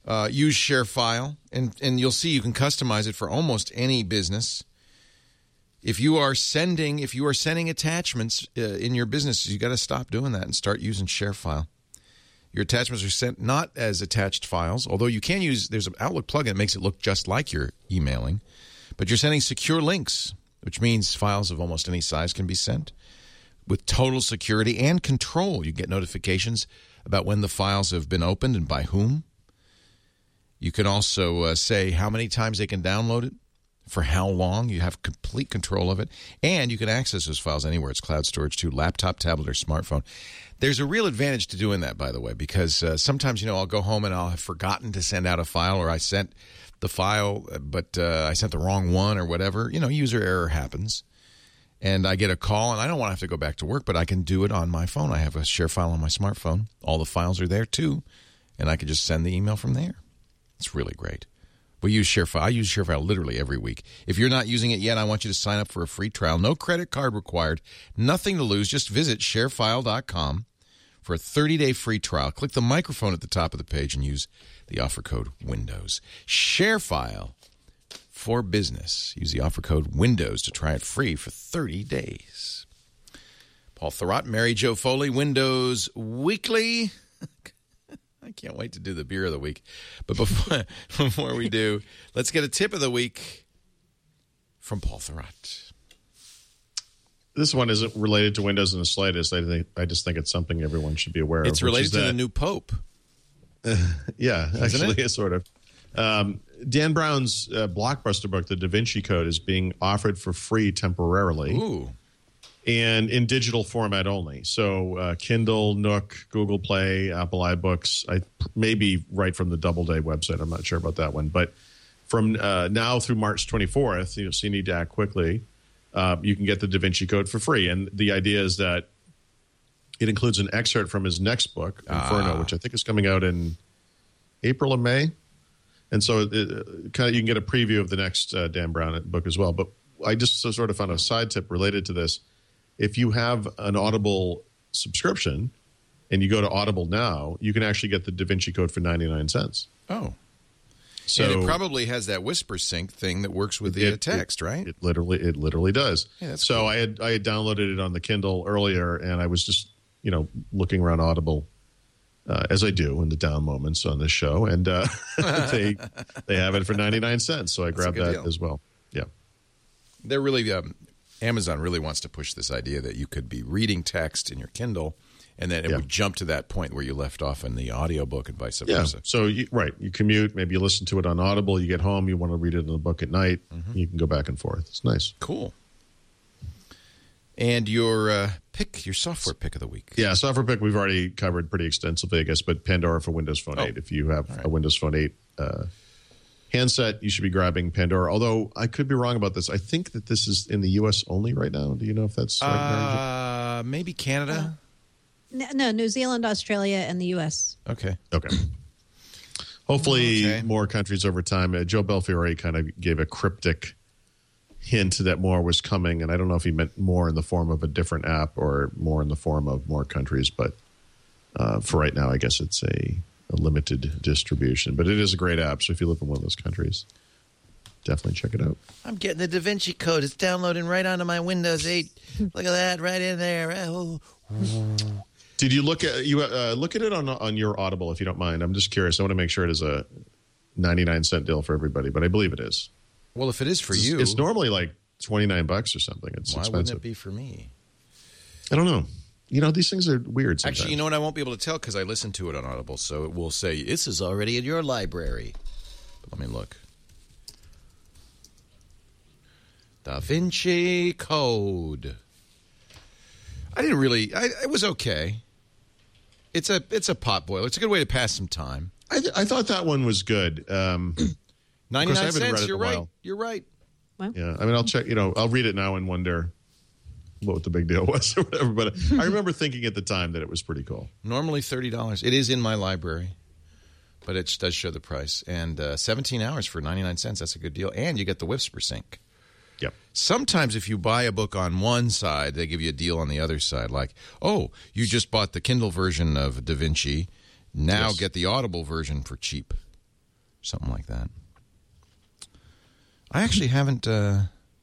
Uh, use ShareFile, and, and you'll see you can customize it for almost any business. If you are sending, if you are sending attachments uh, in your business, you got to stop doing that and start using ShareFile. Your attachments are sent not as attached files, although you can use, there's an Outlook plugin that makes it look just like you're emailing, but you're sending secure links, which means files of almost any size can be sent with total security and control. You get notifications about when the files have been opened and by whom. You can also uh, say how many times they can download it, for how long. You have complete control of it. And you can access those files anywhere. It's cloud storage too, laptop, tablet, or smartphone. There's a real advantage to doing that, by the way, because uh, sometimes, you know, I'll go home and I'll have forgotten to send out a file, or I sent the file, but uh, I sent the wrong one or whatever. You know, user error happens. And I get a call, and I don't want to have to go back to work, but I can do it on my phone. I have a ShareFile on my smartphone. All the files are there, too, and I can just send the email from there. It's really great. We use ShareFile. I use ShareFile literally every week. If you're not using it yet, I want you to sign up for a free trial. No credit card required. Nothing to lose. Just visit sharefile dot com for a thirty-day free trial. Click the microphone at the top of the page and use the offer code WINDOWS. ShareFile for business. Use the offer code WINDOWS to try it free for thirty days. Paul Thurrott, Mary Jo Foley, Windows Weekly. I can't wait to do the beer of the week. But before, before we do, let's get a tip of the week from Paul Thurrott. This one isn't related to Windows in the slightest. I think I just think it's something everyone should be aware of. It's related to that, the new Pope. Uh, yeah, Isn't actually, it? sort of. Um, Dan Brown's uh, blockbuster book, The Da Vinci Code, is being offered for free temporarily. Ooh. And in digital format only. So uh, Kindle, Nook, Google Play, Apple iBooks, I maybe right from the Doubleday website. I'm not sure about that one. But from uh, now through March twenty-fourth, you know, so you need to act quickly, uh, you can get the Da Vinci Code for free. And the idea is that it includes an excerpt from his next book, Inferno, ah. which I think is coming out in April or May. And so it, it, kind of you can get a preview of the next uh, Dan Brown book as well. But I just sort of found a side tip related to this. If you have an Audible subscription and you go to Audible now, you can actually get the Da Vinci Code for ninety-nine cents. Oh. So and it probably has that whisper sync thing that works with the it, text, it, right? It literally it literally does. Yeah, that's so cool. I had I had downloaded it on the Kindle earlier, and I was just, you know, looking around Audible uh, as I do in the down moments on this show, and uh, they they have it for ninety-nine cents. So I That's a grabbed good that deal. as well. Yeah. They're really um, Amazon really wants to push this idea that you could be reading text in your Kindle, and then it Yeah. would jump to that point where you left off in the audiobook and vice Yeah. versa. So, you, right. You commute. Maybe you listen to it on Audible. You get home. You want to read it in the book at night. Mm-hmm. You can go back and forth. It's nice. Cool. And your uh, pick, your software pick of the week. Yeah, software pick we've already covered pretty extensively, I guess, but Pandora for Windows Phone Oh. eight. If you have All right. a Windows Phone eight uh, handset, you should be grabbing Pandora. Although I could be wrong about this. I think that this is in the U S only right now. Do you know if that's right? Mary Jo? Uh, maybe Canada. No, no, New Zealand, Australia, and the U S. Okay. Okay. Hopefully, Okay. more countries over time. Uh, Joe Belfiore kind of gave a cryptic hint that more was coming, and I don't know if he meant more in the form of a different app or more in the form of more countries. But uh, for right now, I guess it's a, a limited distribution. But it is a great app, so if you live in one of those countries, definitely check it out. I'm getting the Da Vinci Code. It's downloading right onto my Windows eight. Look at that, right in there. Oh. Did you look at you uh, look at it on on your Audible if you don't mind? I'm just curious. I want to make sure it is a ninety-nine cent deal for everybody, but I believe it is. Well, if it is for It's, you, it's normally like twenty-nine bucks or something. It's why expensive. wouldn't it be for me? I don't know. You know, these things are weird sometimes. Actually, you know what? I won't be able to tell because I listened to it on Audible, so it will say, this is already in your library. But let me look. Da Vinci Code. I didn't really, I, it was okay. It's a it's a pot boiler. It's a good way to pass some time. I, th- I thought that one was good. Um, ninety-nine I haven't read cents, it in you're a right. while. You're right. Yeah, I mean, I'll check. You know, I'll read it now and wonder what the big deal was or whatever. But I remember thinking at the time that it was pretty cool. Normally thirty dollars. It is in my library, but it does show the price. And uh, seventeen hours for ninety-nine cents. That's a good deal. And you get the Whisper Sync. Yep. Sometimes if you buy a book on one side, they give you a deal on the other side. Like, oh, you just bought the Kindle version of Da Vinci. Now Yes. get the Audible version for cheap. something like that. I actually haven't. Uh,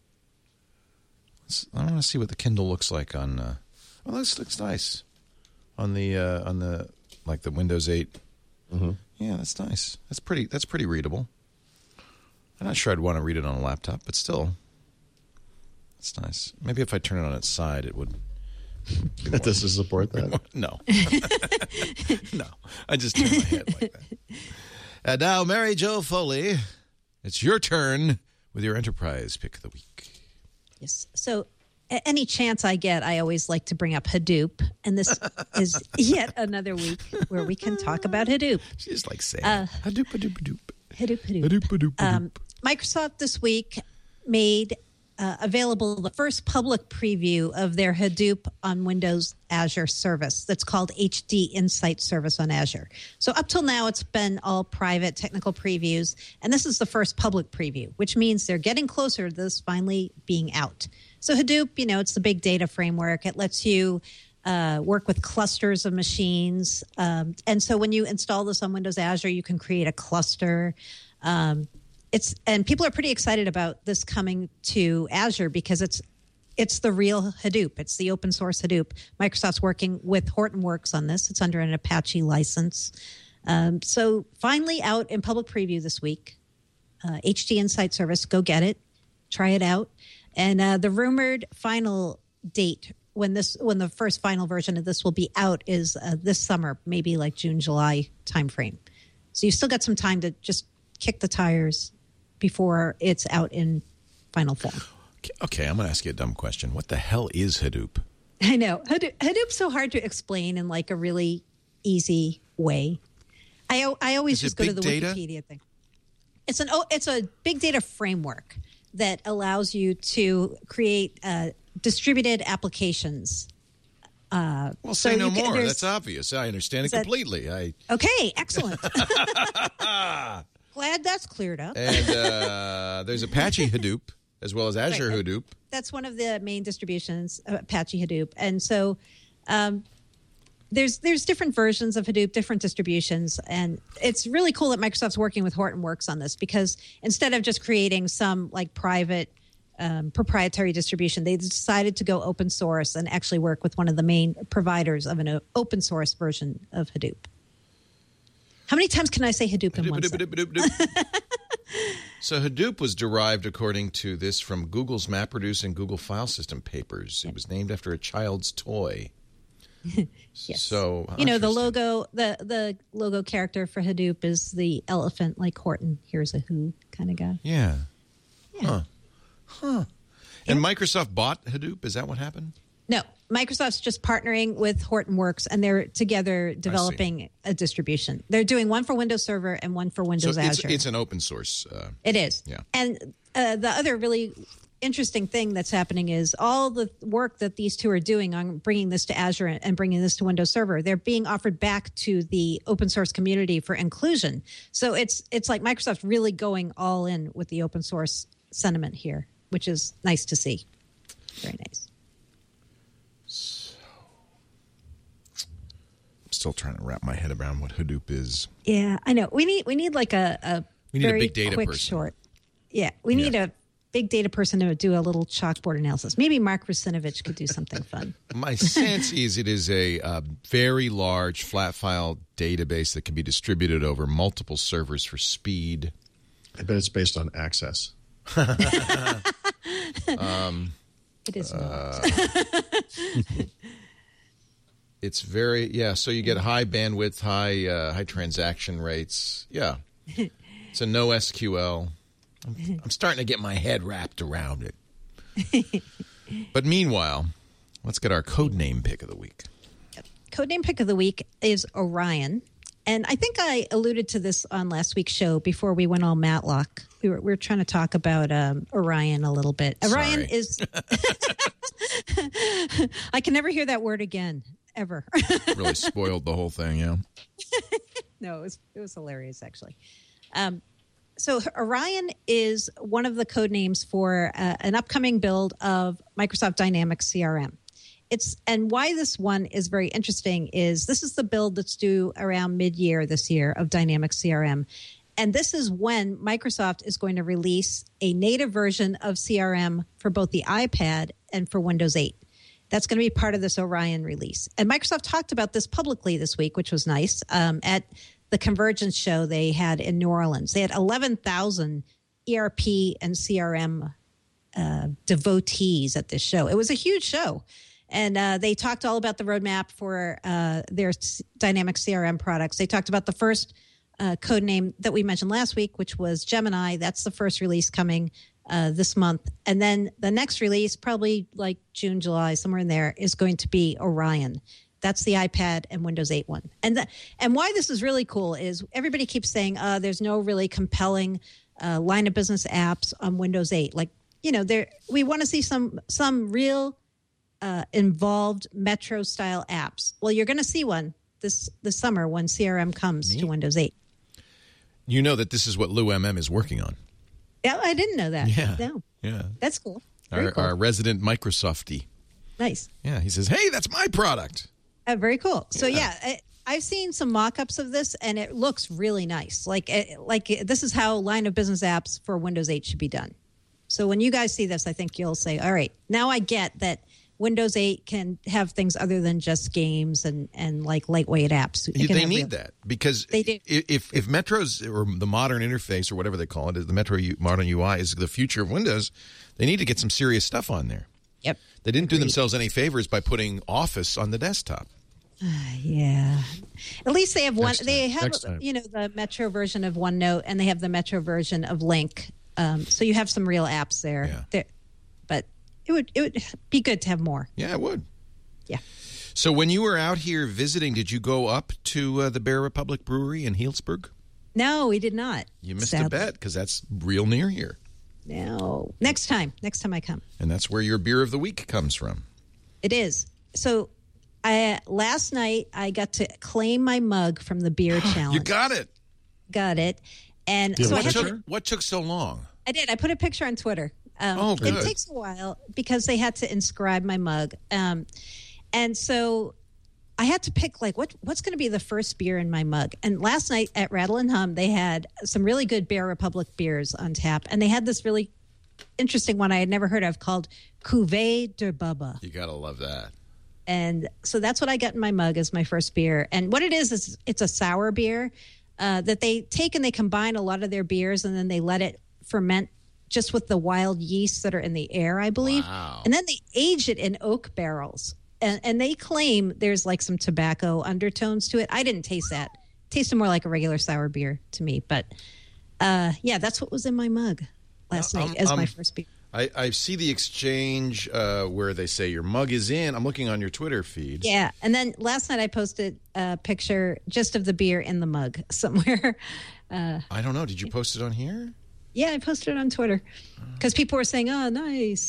I want to see what the Kindle looks like on. Uh, oh, this looks nice on the uh, on the like the Windows eight. Mm-hmm. Yeah, that's nice. That's pretty. That's pretty readable. I'm not sure I'd want to read it on a laptop, but still, it's nice. Maybe if I turn it on its side, it would. Does it support that? No. No. I just turn my head like that. And now, Mary Jo Foley, it's your turn with your Enterprise Pick of the Week. Yes. So a- any chance I get, I always like to bring up Hadoop. And this is yet another week where we can talk about Hadoop. She's like saying, Uh, Hadoop, Hadoop, Hadoop. Hadoop, Hadoop. Hadoop, Hadoop, Hadoop. Um, Microsoft this week made uh, available the first public preview of their Hadoop on Windows Azure service that's called H D Insight Service on Azure. So up till now, it's been all private technical previews, and this is the first public preview, which means they're getting closer to this finally being out. So Hadoop, you know, it's the big data framework. It lets you uh, work with clusters of machines. Um, and so when you install this on Windows Azure, you can create a cluster. Um, it's and people are pretty excited about this coming to Azure because it's it's the real Hadoop. It's the open source Hadoop. Microsoft's working with Hortonworks on this. It's under an Apache license. Um, so finally out in public preview this week. Uh, H D Insight Service, go get it, try it out. And uh, the rumored final date when this when the first final version of this will be out is uh, this summer, maybe like June, July timeframe. So you've still got some time to just kick the tires before it's out in final form. Okay, I'm going to ask you a dumb question. What the hell is Hadoop? I know. Hadoop, Hadoop's so hard to explain in like a really easy way. I, I always Is just it go to the big data? Wikipedia thing. It's an oh, it's a big data framework that allows you to create uh, distributed applications. Uh, Well, so say no you can- more. there's- That's obvious. I understand it Is that- completely. I Okay, excellent. Glad that's cleared up. And uh, there's Apache Hadoop as well as Azure Right. Hadoop. That's one of the main distributions, uh, Apache Hadoop. And so um, there's there's different versions of Hadoop, different distributions. And it's really cool that Microsoft's working with Hortonworks on this because instead of just creating some like private um, proprietary distribution, they decided to go open source and actually work with one of the main providers of an o- open source version of Hadoop. How many times can I say Hadoop in one Hadoop, sentence? Hadoop, Hadoop, Hadoop. So Hadoop was derived, according to this, from Google's MapReduce and Google File System papers. It was named after a child's toy. Yes. So You know, the interesting. logo, the the logo character for Hadoop is the elephant, like Horton. Here's a who kind of guy. Yeah. Yeah. Huh. Huh. And Microsoft bought Hadoop? Is that what happened? No, Microsoft's just partnering with Hortonworks, and they're together developing a distribution. They're doing one for Windows Server and one for Windows so it's, Azure. it's an open source. Uh, It is. Yeah. And uh, the other really interesting thing that's happening is all the work that these two are doing on bringing this to Azure and bringing this to Windows Server, they're being offered back to the open source community for inclusion. So it's it's like Microsoft really going all in with the open source sentiment here, which is nice to see. Very nice. I'm still trying to wrap my head around what Hadoop is. Yeah, I know. We need we need like a, a We need a very big data quick person. short. Yeah, we need a big data person to do a little chalkboard analysis. Maybe Mark Rusinovich could do something fun. My sense is it is a uh, very large flat file database that can be distributed over multiple servers for speed. I bet it's based on access. um, it is not. Uh, it's very, yeah, so you get high bandwidth, high uh, high transaction rates. Yeah. It's a no S Q L. I'm, I'm starting to get my head wrapped around it. But meanwhile, let's get our code name pick of the week. Codename pick of the week is Orion. And I think I alluded to this on last week's show before we went all Matlock. We were, we were trying to talk about um, Orion a little bit. Orion Sorry. is... I can never hear that word again, ever. Really spoiled the whole thing, yeah. No, it was, it was hilarious, actually. Um, so Orion is one of the code names for uh, an upcoming build of Microsoft Dynamics C R M. It's and why this one is very interesting is this is the build that's due around mid-year this year of Dynamics C R M. And this is when Microsoft is going to release a native version of C R M for both the iPad and for Windows eight. That's going to be part of this Orion release. And Microsoft talked about this publicly this week, which was nice. Um, at the Convergence show they had in New Orleans, they had eleven thousand E R P and C R M uh, devotees at this show. It was a huge show. And uh, they talked all about the roadmap for uh, their dynamic C R M products. They talked about the first uh, code name that we mentioned last week, which was Gemini. That's the first release coming uh, this month. And then the next release, probably like June, July, somewhere in there, is going to be Orion. That's the iPad and Windows eight one. And the, and why this is really cool is everybody keeps saying uh, there's no really compelling uh, line of business apps on Windows eight. Like, you know, there we want to see some some real uh, involved Metro-style apps. Well, you're going to see one this this summer when C R M comes Neat. to Windows eight. You know that this is what Lou M M is working on. Yeah, I didn't know that. Yeah. No. Yeah. That's cool. Very Our, cool. our resident Microsoftie. Nice. Yeah, he says, hey, that's my product. Uh, very cool. So, yeah, Yeah. I, I've seen some mock-ups of this, and it looks really nice. Like, it, like it, this is how line of business apps for Windows eight should be done. So when you guys see this, I think you'll say, all right, now I get that Windows eight can have things other than just games and, and like lightweight apps. It You- can They have need real- that because They do. i- if if Metro's or the modern interface or whatever they call it, the Metro U, modern U I is the future of Windows, they need to get some serious stuff on there. Yep. They didn't do themselves any favors by putting Office on the desktop. Yeah. At least they have one. Next time. They have, Next time. you know, the Metro version of OneNote, and they have the Metro version of Link. Um, so you have some real apps there. Yeah. There- but it would it would be good to have more. Yeah, it would. Yeah. So when you were out here visiting, did you go up to uh, the Bear Republic Brewery in Healdsburg? No, we did not. You missed Sadly. a bet because that's real near here. No. Next time. Next time I come. And that's where your beer of the week comes from. It is. So I last night I got to claim my mug from the beer challenge. You got it. Got it. And Yeah, so I what, had took, to, what took so long? I did. I put a picture on Twitter. Um, Oh, good. It takes a while because they had to inscribe my mug. Um, and so I had to pick, like, what what's going to be the first beer in my mug. And last night at Rattle and Hum, they had some really good Bear Republic beers on tap. And they had this really interesting one I had never heard of called Cuvée de Bubba. You got to love that. And so that's what I got in my mug as my first beer. And what it is, is it's a sour beer uh, that they take and they combine a lot of their beers and then they let it ferment just with the wild yeasts that are in the air, I believe. Wow. And then they age it in oak barrels. And, and they claim there's like some tobacco undertones to it. I didn't taste that. It tasted more like a regular sour beer to me. But uh, yeah, that's what was in my mug last Um, night as um, my first beer. I, I see the exchange uh, where they say your mug is in. I'm looking on your Twitter feed. Yeah. And then last night I posted a picture just of the beer in the mug somewhere. Uh, I don't know. Did you post it on here? yeah, I posted it on Twitter because people were saying, oh, nice.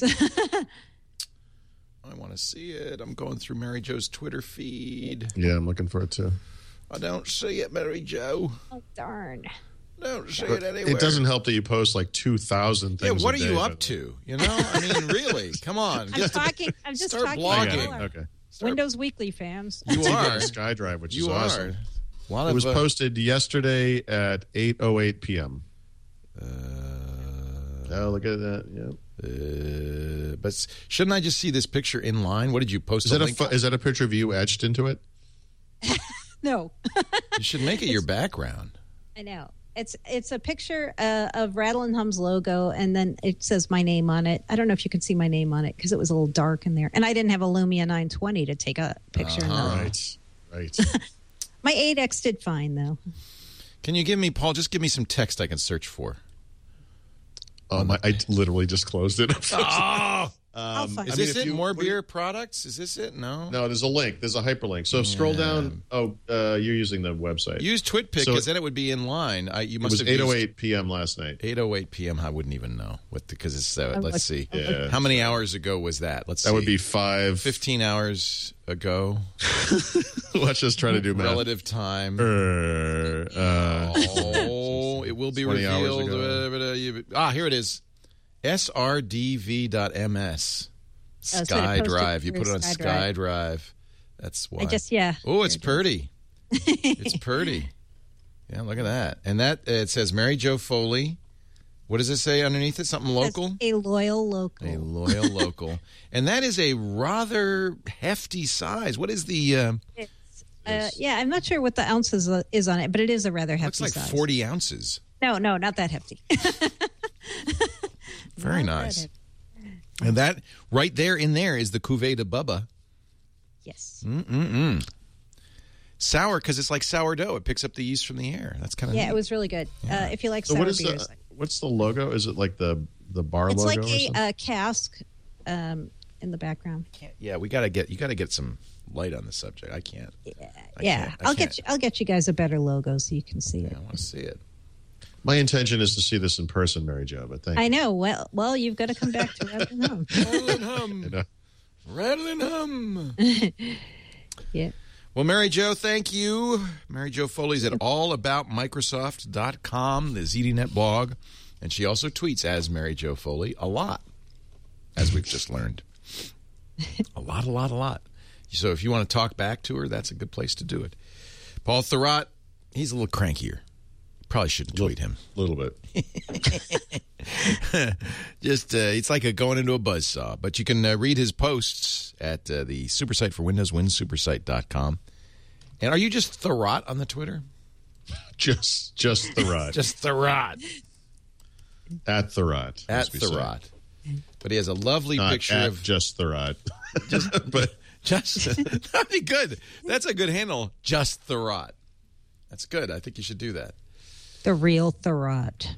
I want to see it. I'm going through Mary Jo's Twitter feed. Yeah, I'm looking for it too. I don't see it, Mary Jo. Oh, darn. Don't see But it anywhere. it doesn't help that you post like two thousand Yeah, things. what a are you day, up but- to? You know, I mean, really, come on. I'm Get to- talking. I'm just start talking. blogging. to all our Okay. Windows Weekly fans. You It's even are. on SkyDrive, which You is awesome. are. A lot It of, was uh, posted yesterday at eight oh eight p.m. Uh, oh, look at that. Yeah. Uh, but s- shouldn't I just see this picture in line? What did you post? Is that a link? pho- is that a picture of you etched into it? No, You should make it your background. I know. It's it's a picture uh, of Rattle and Hum's logo, and then it says my name on it. I don't know if you can see my name on it because it was a little dark in there, and I didn't have a Lumia nine twenty to take a picture. in Uh-huh. the Right. Right. My eight X did fine though. Can you give me, Paul? Just give me some text I can search for. Oh, my, I literally just closed it. Oh, I'll find is I mean, this if it? you- More what do you- beer products? Is this it? No. No, there's a link. There's a hyperlink. So scroll down. Oh, uh, you're using the website. Use TwitPic So because it- then it would be in line. I, you it must was have eight used oh eight p.m. last night. eight oh eight p.m. I wouldn't even know what because it's. Uh, I'm let's see. looking- Yeah. How many hours ago was that? Let's That see. would be five. fifteen hours ago. Let's just try to do math. Relative time. Er, uh, Oh, it will be twenty hours revealed. ago. Uh, but, uh, you- Ah, here it is. S R D V dot M S. Oh, so it posted SkyDrive. You through put it on SkyDrive. SkyDrive. That's why. I just yeah. Oh, it's Here it is. purty. It's purty. Yeah, look at that. And that it says Mary Jo Foley. What does it say underneath it? Something local? That's a loyal local. A loyal local. And that is a rather hefty size. What is the... Uh, it's, uh, yeah, I'm not sure what the ounces is on it, but it is a rather hefty looks like size. forty ounces. No, no, not that hefty. Very Not nice. that And that, right there in there is the Cuvée de Bubba. Yes. Mm-mm-mm. Sour, because it's like sourdough. It picks up the yeast from the air. That's kind of Yeah, neat. it was really good. Uh, if you like So sour what is beers. the, what's the logo? Is it like the, the bar It's logo like or a something? uh, cask um, in the background. Yeah, we got to get, you got to get some light on the subject. I can't. Yeah, I yeah. can't. I I'll can't. get you. I'll get you guys a better logo so you can see it. I want to see it. My intention is to see this in person, Mary Jo, but thank I you. know. Well, well, you've got to come back to Rattle and Hum. Rattle and hum. You know? Rattle and hum. Yeah. Well, Mary Jo, thank you. Mary Jo Foley's at all about microsoft dot com, the Z D Net blog. And she also tweets as Mary Jo Foley a lot, as we've just learned. A lot, a lot, a lot. So if you want to talk back to her, that's a good place to do it. Paul Thurrott, he's a little crankier. Probably shouldn't tweet him. A little bit. Just, uh, it's like a going into a buzzsaw. But you can uh, read his posts at uh, the supersite for Windows, win supersite dot com. And are you just Thurrott on the Twitter? Just just Thurrott. Just Thurrott. At Thurrott. At as we say. Thurrott. But he has a lovely Not picture at of... just Thurrott. Just, but just that'd be good. That's a good handle. Just Thurrott. That's good. I think you should do that. The real Thurrott.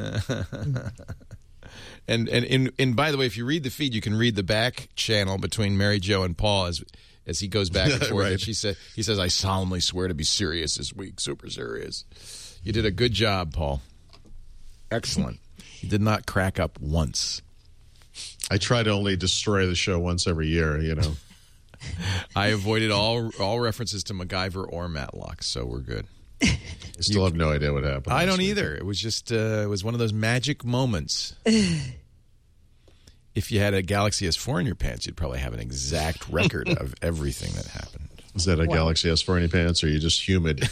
and and and and by the way, if you read the feed, you can read the back channel between Mary Jo and Paul as as he goes back and forth. Right. And she said, he says, "I solemnly swear to be serious this week, super serious." You did a good job, Paul. Excellent. You did not crack up once. I try to only destroy the show once every year, you know. I avoided all all references to MacGyver or Matlock, so we're good. I still you, have no idea what happened. I don't either. It was just uh, it was one of those magic moments. If you had a Galaxy S four in your pants, you'd probably have an exact record of everything that happened. Is that a wow. Galaxy S four in your pants, or are you just humid?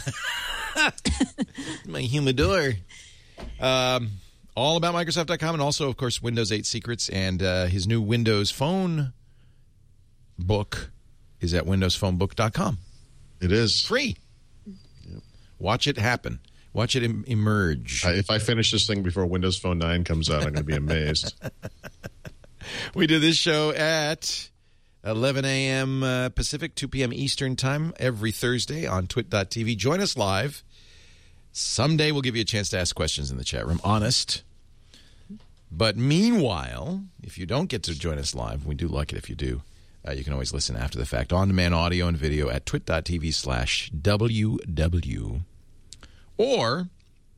My humidor. Um, all about Microsoft dot com, and also, of course, Windows eight Secrets, and uh, his new Windows Phone book is at windows phone book dot com. It is. Free. Yep. Watch it happen. Watch it em- emerge. Uh, if I finish this thing before Windows Phone nine comes out, I'm going to be amazed. We do this show at eleven a.m. Uh, Pacific, two p.m. Eastern Time every Thursday on twit dot t v. Join us live. Someday we'll give you a chance to ask questions in the chat room. Honest. But meanwhile, if you don't get to join us live, we do like it if you do. Uh, you can always listen after the fact. On-demand audio and video at twit dot t v slash w w. Or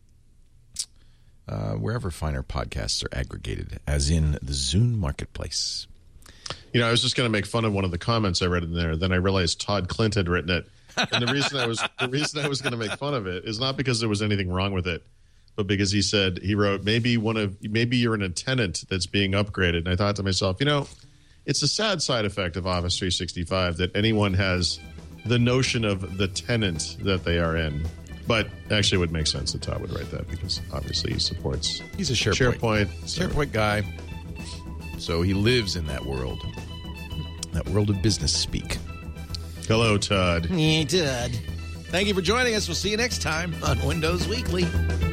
uh, wherever finer podcasts are aggregated, as in the Zune Marketplace. You know, I was just going to make fun of one of the comments I read in there. Then I realized Todd Clint had written it. And the reason I was the reason I was going to make fun of it is not because there was anything wrong with it, but because he said he wrote maybe one of maybe you're an tenant that's being upgraded. And I thought to myself, you know, it's a sad side effect of Office three sixty-five that anyone has the notion of the tenant that they are in. But actually, it would make sense that Todd would write that because obviously he supports. He's a SharePoint SharePoint, SharePoint guy, so he lives in that world, that world of business speak. Hello, Todd. Hey, Todd. Thank you for joining us. We'll see you next time on Windows Weekly.